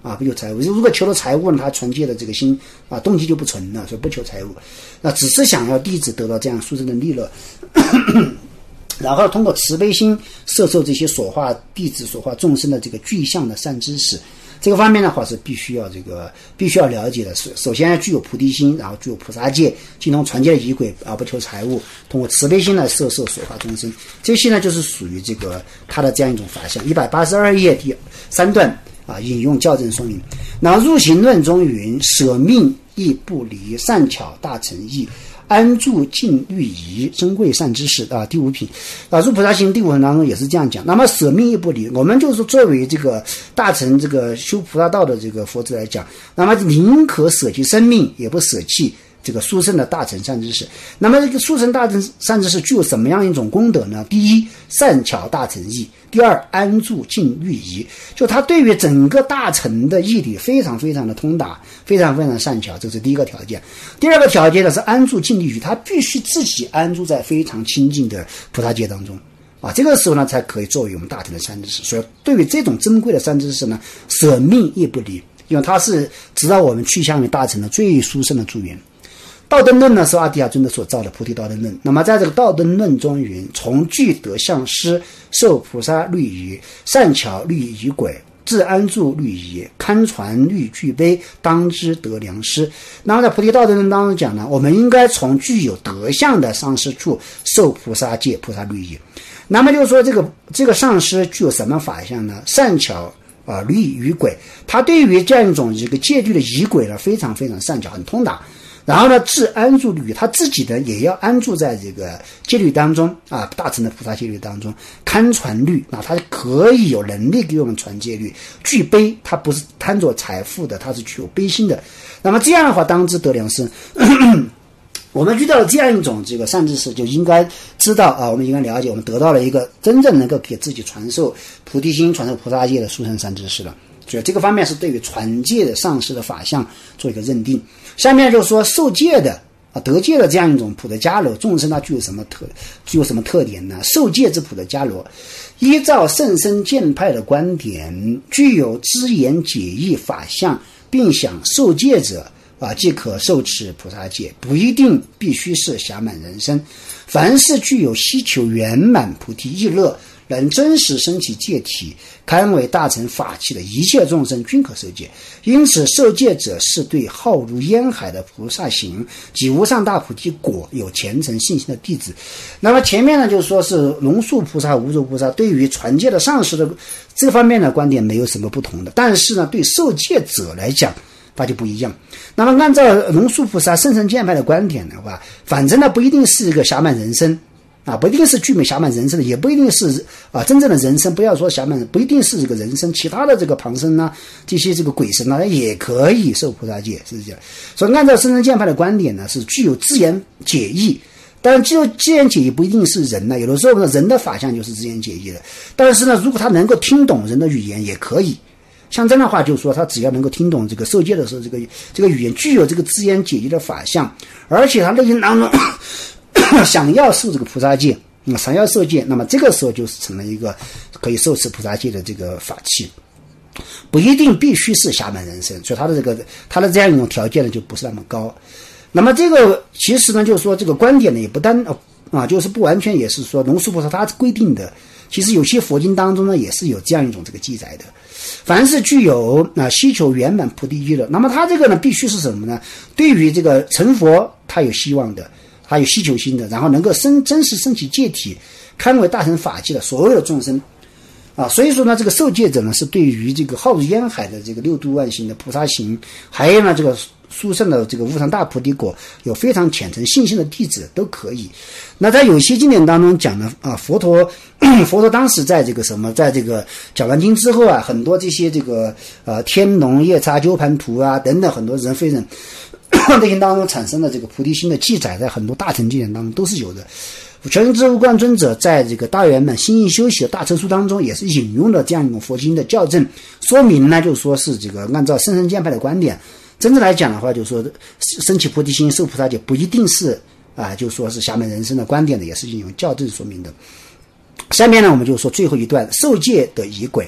啊，不求财物。如果求了财物呢，他传戒的这个心啊动机就不纯了，所以不求财物，那只是想要弟子得到这样殊胜的利乐。然后通过慈悲心摄受这些所化弟子所化众生的这个具象的善知识，这个方面的话是必须要这个必须要了解的。首先具有菩提心，然后具有菩萨戒，精通传戒的仪轨，而不求财物，通过慈悲心来摄受所化众生，这些呢就是属于这个他的这样一种法相。一百八十二页第三段啊，引用校正说明。那入行论中云：舍命亦不离，善巧大成意，安住静虑仪，珍贵善知识啊。第五品啊，入菩萨行第五品当中也是这样讲。那么舍命亦不离，我们就是作为这个大乘这个修菩萨道的这个佛子来讲，那么宁可舍弃生命，也不舍弃这个殊胜的大乘善知识。那么这个殊胜大乘善知识具有什么样一种功德呢？第一，善巧大成意；第二，安住静虑仪。就他对于整个大乘的义理非常非常的通达，非常非常的善巧，这是第一个条件。第二个条件呢是安住静虑仪，他必须自己安住在非常清净的菩萨界当中啊，这个时候呢才可以作为我们大乘的善知识。所以对于这种珍贵的善知识呢，舍命亦不离，因为它是指导我们去向于大乘的最殊胜的助缘。道灯论呢是阿底亚尊者所造的菩提道灯论。那么在这个道灯论中云：从具德相师，受菩萨律仪，善巧律仪轨，自安住律仪，堪传律具悲，当知得良师。那么在菩提道灯论当中讲呢，我们应该从具有德相的上师处受菩萨戒、菩萨律仪。那么就是说这个这个上师具有什么法相呢？善巧啊律仪轨，他对于这样一种这个戒律的仪轨呢非常非常善巧，很通达。然后呢，自安住律，他自己呢也要安住在这个戒律当中啊，大乘的菩萨戒律当中，堪传律，那他可以有能力给我们传戒律。具悲，他不是贪着财富的，他是具有悲心的。那么这样的话，当知得良师。我们遇到了这样一种这个善知识，就应该知道啊，我们应该了解，我们得到了一个真正能够给自己传授菩提心、传授菩萨戒的殊胜善知识了。所以这个方面是对于传戒的上师的法相做一个认定。下面就是说受戒的啊得戒的这样一种普的迦罗众生，它具有什么特具有什么特点呢？受戒之普的迦罗，依照甚深见派的观点，具有知言解义法相，并想受戒者啊，即可受持菩萨戒，不一定必须是暇满人身。凡是具有希求圆满菩提意乐，能真实升起戒体，堪为大乘法器的一切众生均可受戒。因此受戒者是对浩如烟海的菩萨行及无上大菩提果有虔诚信心的弟子。那么前面呢就是说是龙树菩萨、无著菩萨对于传戒的上师的这个方面的观点没有什么不同的，但是呢对受戒者来讲它就不一样。那么按照龙树菩萨圣深见派的观点的话，反正呢不一定是一个暇满人身啊，不一定是具备暇满人身的，也不一定是啊真正的人身，不要说暇满，不一定是这个人身，其他的这个旁身呢，这些这个鬼神呢，也可以受菩萨戒，是这样。所以按照圣深见派的观点呢，是具有自言解义。当然，只有自言解义不一定是人呢，有的时候呢，人的法相就是自言解义的。但是呢，如果他能够听懂人的语言，也可以。像这样的话，就是说他只要能够听懂这个受戒的时候，这个这个语言具有这个自言解义的法相，而且他内心当中想要受这个菩萨戒，那想要受戒，那么这个时候就是成了一个可以受持菩萨戒的这个法器，不一定必须是暇满人身，所以他的这个他的这样一种条件呢就不是那么高。那么这个其实呢，就是说这个观点呢也不单啊，就是不完全也是说龙树菩萨他规定的，其实有些佛经当中呢也是有这样一种这个记载的。凡是具有啊希求圆满菩提意乐，那么他这个呢必须是什么呢？对于这个成佛他有希望的，他有希求心的，然后能够生真实升起戒体，堪为大乘法器的所有的众生啊。所以说呢，这个受戒者呢是对于这个浩如烟海的这个六度万行的菩萨行，还有呢这个殊胜的这个无上大菩提果有非常虔诚信心的弟子都可以。那在有些经典当中讲呢啊，佛陀佛陀当时在这个什么，在这个讲完经之后啊，很多这些这个呃天龙夜叉鸠盘荼啊等等很多人非人类型当中产生的这个菩提心的记载，在很多大乘经典当中都是有的。全知无观尊者在这个大圆满心意修习的大乘书当中也是引用了这样一种佛经的校正，说明呢就是说是这个按照圣深见派的观点，真正来讲的话，就是说升起菩提心受菩萨戒不一定是啊，就说是暇满人身的观点的，也是引用校正说明的。下面呢，我们就说最后一段受戒的仪轨。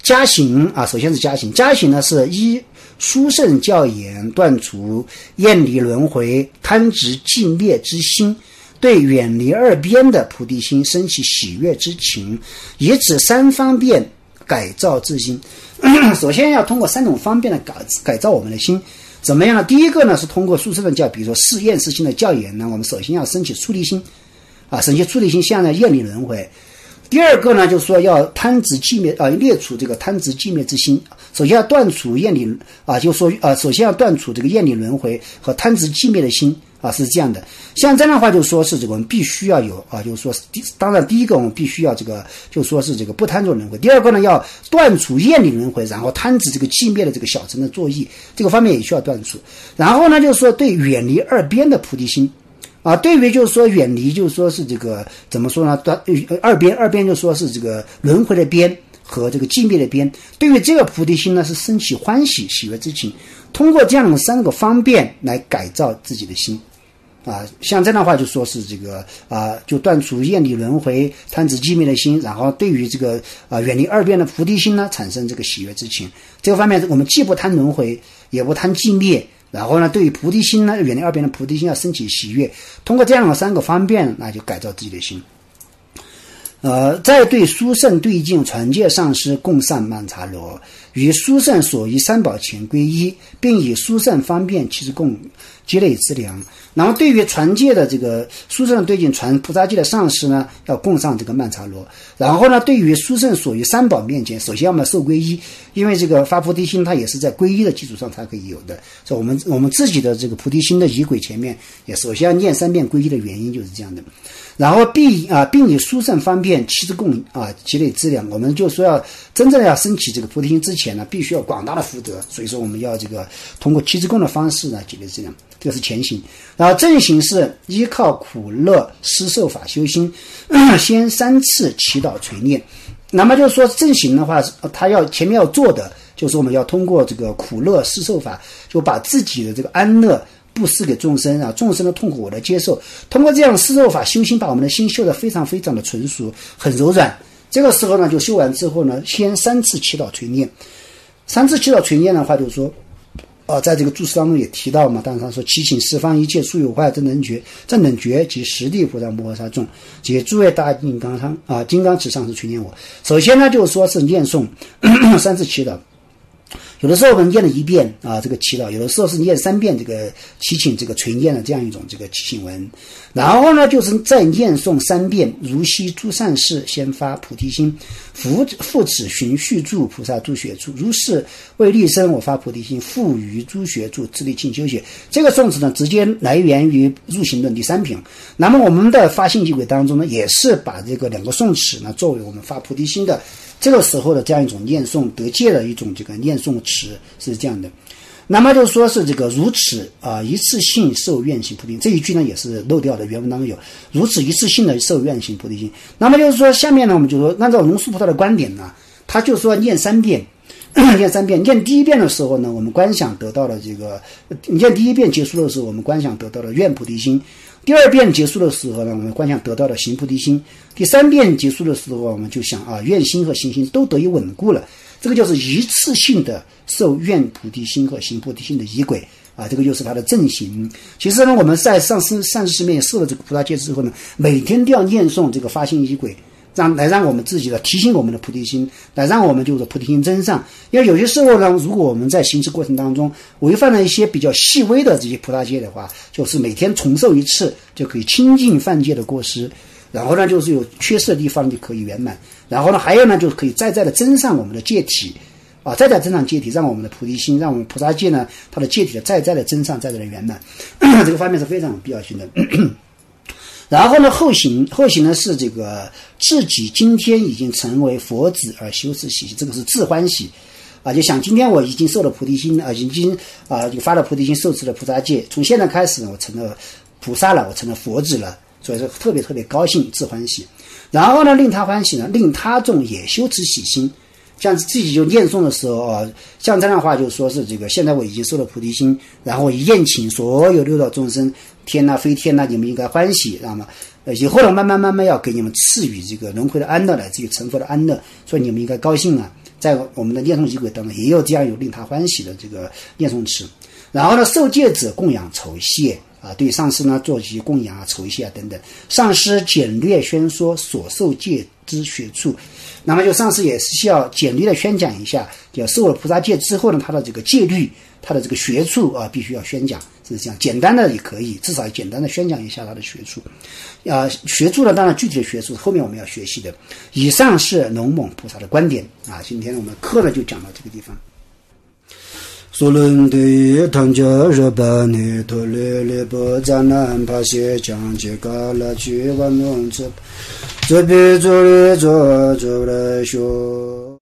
加行啊，首先是加行，加行呢是依殊胜教言，断除厌离轮回、贪执寂灭之心，对远离二边的菩提心生起喜悦之情，以此三方便改造自心。首先要通过三种方便的改改造我们的心。怎么样呢？第一个呢是通过殊胜的教，比如说四厌世心的教言呢，我们首先要升起出离心啊，升起出离心，向着厌离轮回。第二个呢，就是说要贪执寂灭啊，列除这个贪执寂灭之心。首先要断除厌离啊，就是说啊，首先要断除这个厌离轮回和贪执寂灭的心啊，是这样的。像这样的话，就说是这个我们必须要有啊，就是说，当然第一个我们必须要这个，就说是这个不贪着轮回。第二个呢，要断除厌离轮回，然后贪执这个寂灭的这个小乘的作意，这个方面也需要断除。然后呢，就是说对远离二边的菩提心。啊，对于就是说远离，就是说是这个怎么说呢？断二边，二边就说是这个轮回的边和这个寂灭的边。对于这个菩提心呢，是升起欢喜喜悦之情，通过这样的三个方便来改造自己的心。啊，像这样的话就说是这个啊，就断除厌离轮回、贪执寂灭的心，然后对于这个啊远离二边的菩提心呢，产生这个喜悦之情。这个方面，我们既不贪轮回，也不贪寂灭。然后呢，对于菩提心呢，远离二边的菩提心要升起喜悦，通过这样的三个方便，那就改造自己的心。呃，再对殊胜对境传戒上师共上曼荼罗，于殊胜所依三宝前归依，并以殊胜方便其之供积累资粮。然后对于传戒的这个殊胜对境传菩萨戒的上师呢，要供上这个曼荼罗。然后呢，对于殊胜所于三宝面前，首先要么受皈依，因为这个发菩提心它也是在皈依的基础上才可以有的。所以我们我们自己的这个菩提心的仪轨前面，也首先要念三遍皈依的原因就是这样的。然后并啊，并以殊胜方便其之供啊积累资粮。我们就说要真正要升起这个菩提心之前呢，必须要广大的福德，所以说我们要这个通过其之供的方式呢积累资粮，这个是前行。然后正行是依靠苦乐施受法修心，先三次祈祷垂念。那么就是说正行的话，他要前面要做的就是我们要通过这个苦乐施受法，就把自己的这个安乐布施给众生啊，众生的痛苦我来接受。通过这样施受法修心，把我们的心修得非常非常的纯熟，很柔软。这个时候呢，就修完之后呢，先三次祈祷垂念。三次祈祷垂念的话，就是说，啊、呃，在这个注释当中也提到嘛，当然他说：“祈请十方一切诸有坏正等觉、正等觉及十地菩萨摩诃萨众及诸位大金刚上啊，金刚持上师垂念我。”首先呢，就是说是念诵三次祈祷。有的时候我们念了一遍啊，这个祈祷；有的时候是念三遍这个祈请这个垂念的这样一种这个祈请文。然后呢，就是再念诵三遍，如悉诸善事，先发菩提心，复复此循序住菩萨住学处，如是为立身我发菩提心，复于诸学处自力勤修学。这个颂词呢，直接来源于入行论第三品。那么我们的发心仪轨当中呢，也是把这个两个颂词呢，作为我们发菩提心的这个时候的这样一种念诵得戒的一种这个念诵词，是这样的。那么就说是这个如此啊一次性受愿行菩提心，这一句呢也是漏掉的，原文当中有如此一次性的受愿行菩提心。那么就是说下面呢，我们就说按照龙树菩萨的观点呢，他就说念三遍念三遍，念第一遍的时候呢，我们观想得到了这个念第一遍结束的时候，我们观想得到了愿菩提心。第二遍结束的时候呢，我们观想得到了行菩提心。第三遍结束的时候，我们就想啊，愿心和行心都得以稳固了。这个就是一次性的受愿菩提心和行菩提心的仪轨啊，这个就是它的正行。其实呢，我们在上师上师面受了这个菩萨戒之后呢，每天都要念诵这个发心仪轨，让来让我们自己的提醒我们的菩提心，来让我们就是菩提心增上。因为有些时候呢，如果我们在行持过程当中违犯了一些比较细微的这些菩萨戒的话，就是每天重受一次就可以清净犯戒的过失。然后呢，就是有缺失的地方就可以圆满。然后呢，还有呢，就是可以再再的增上我们的戒体啊，再再增上戒体，让我们的菩提心，让我们菩萨戒呢，它的戒体的再再的增上，再再的圆满。这个方面是非常有必要性的。然后呢，后行后行呢是这个自己今天已经成为佛子而修持喜，这个是自欢喜啊，就想今天我已经受了菩提心啊，已经啊就发了菩提心，受持了菩萨戒，从现在开始呢，我成了菩萨了，我成了佛子了。所以说特别特别高兴，自欢喜。然后呢，令他欢喜呢，令他众也修持喜心。像自己就念诵的时候啊，像这样的话就说是这个，现在我已经受了菩提心，然后我宴请所有六道众生，天呐、非天呐，你们应该欢喜，知道吗？呃，以后呢，慢慢慢慢要给你们赐予这个轮回的安乐，来自于成佛的安乐，所以你们应该高兴啊。 在我们的念诵仪轨当中也有这样有令他欢喜的这个念诵词。然后呢，受戒者供养酬谢啊，对上师呢做一些供养啊、酬谢啊等等。上师简略宣说所受戒之学处，那么就上师也是需要简略的宣讲一下，就受了菩萨戒之后呢，他的这个戒律、他的这个学处啊，必须要宣讲，是这样。简单的也可以，至少简单的宣讲一下他的学处。啊，学处呢，当然具体的学处后面我们要学习的。以上是龙猛菩萨的观点啊，今天我们课呢就讲到这个地方。苏伦的唐家热巴尼托列列波扎南帕谢讲解嘎拉去万农这这边做的做做来说。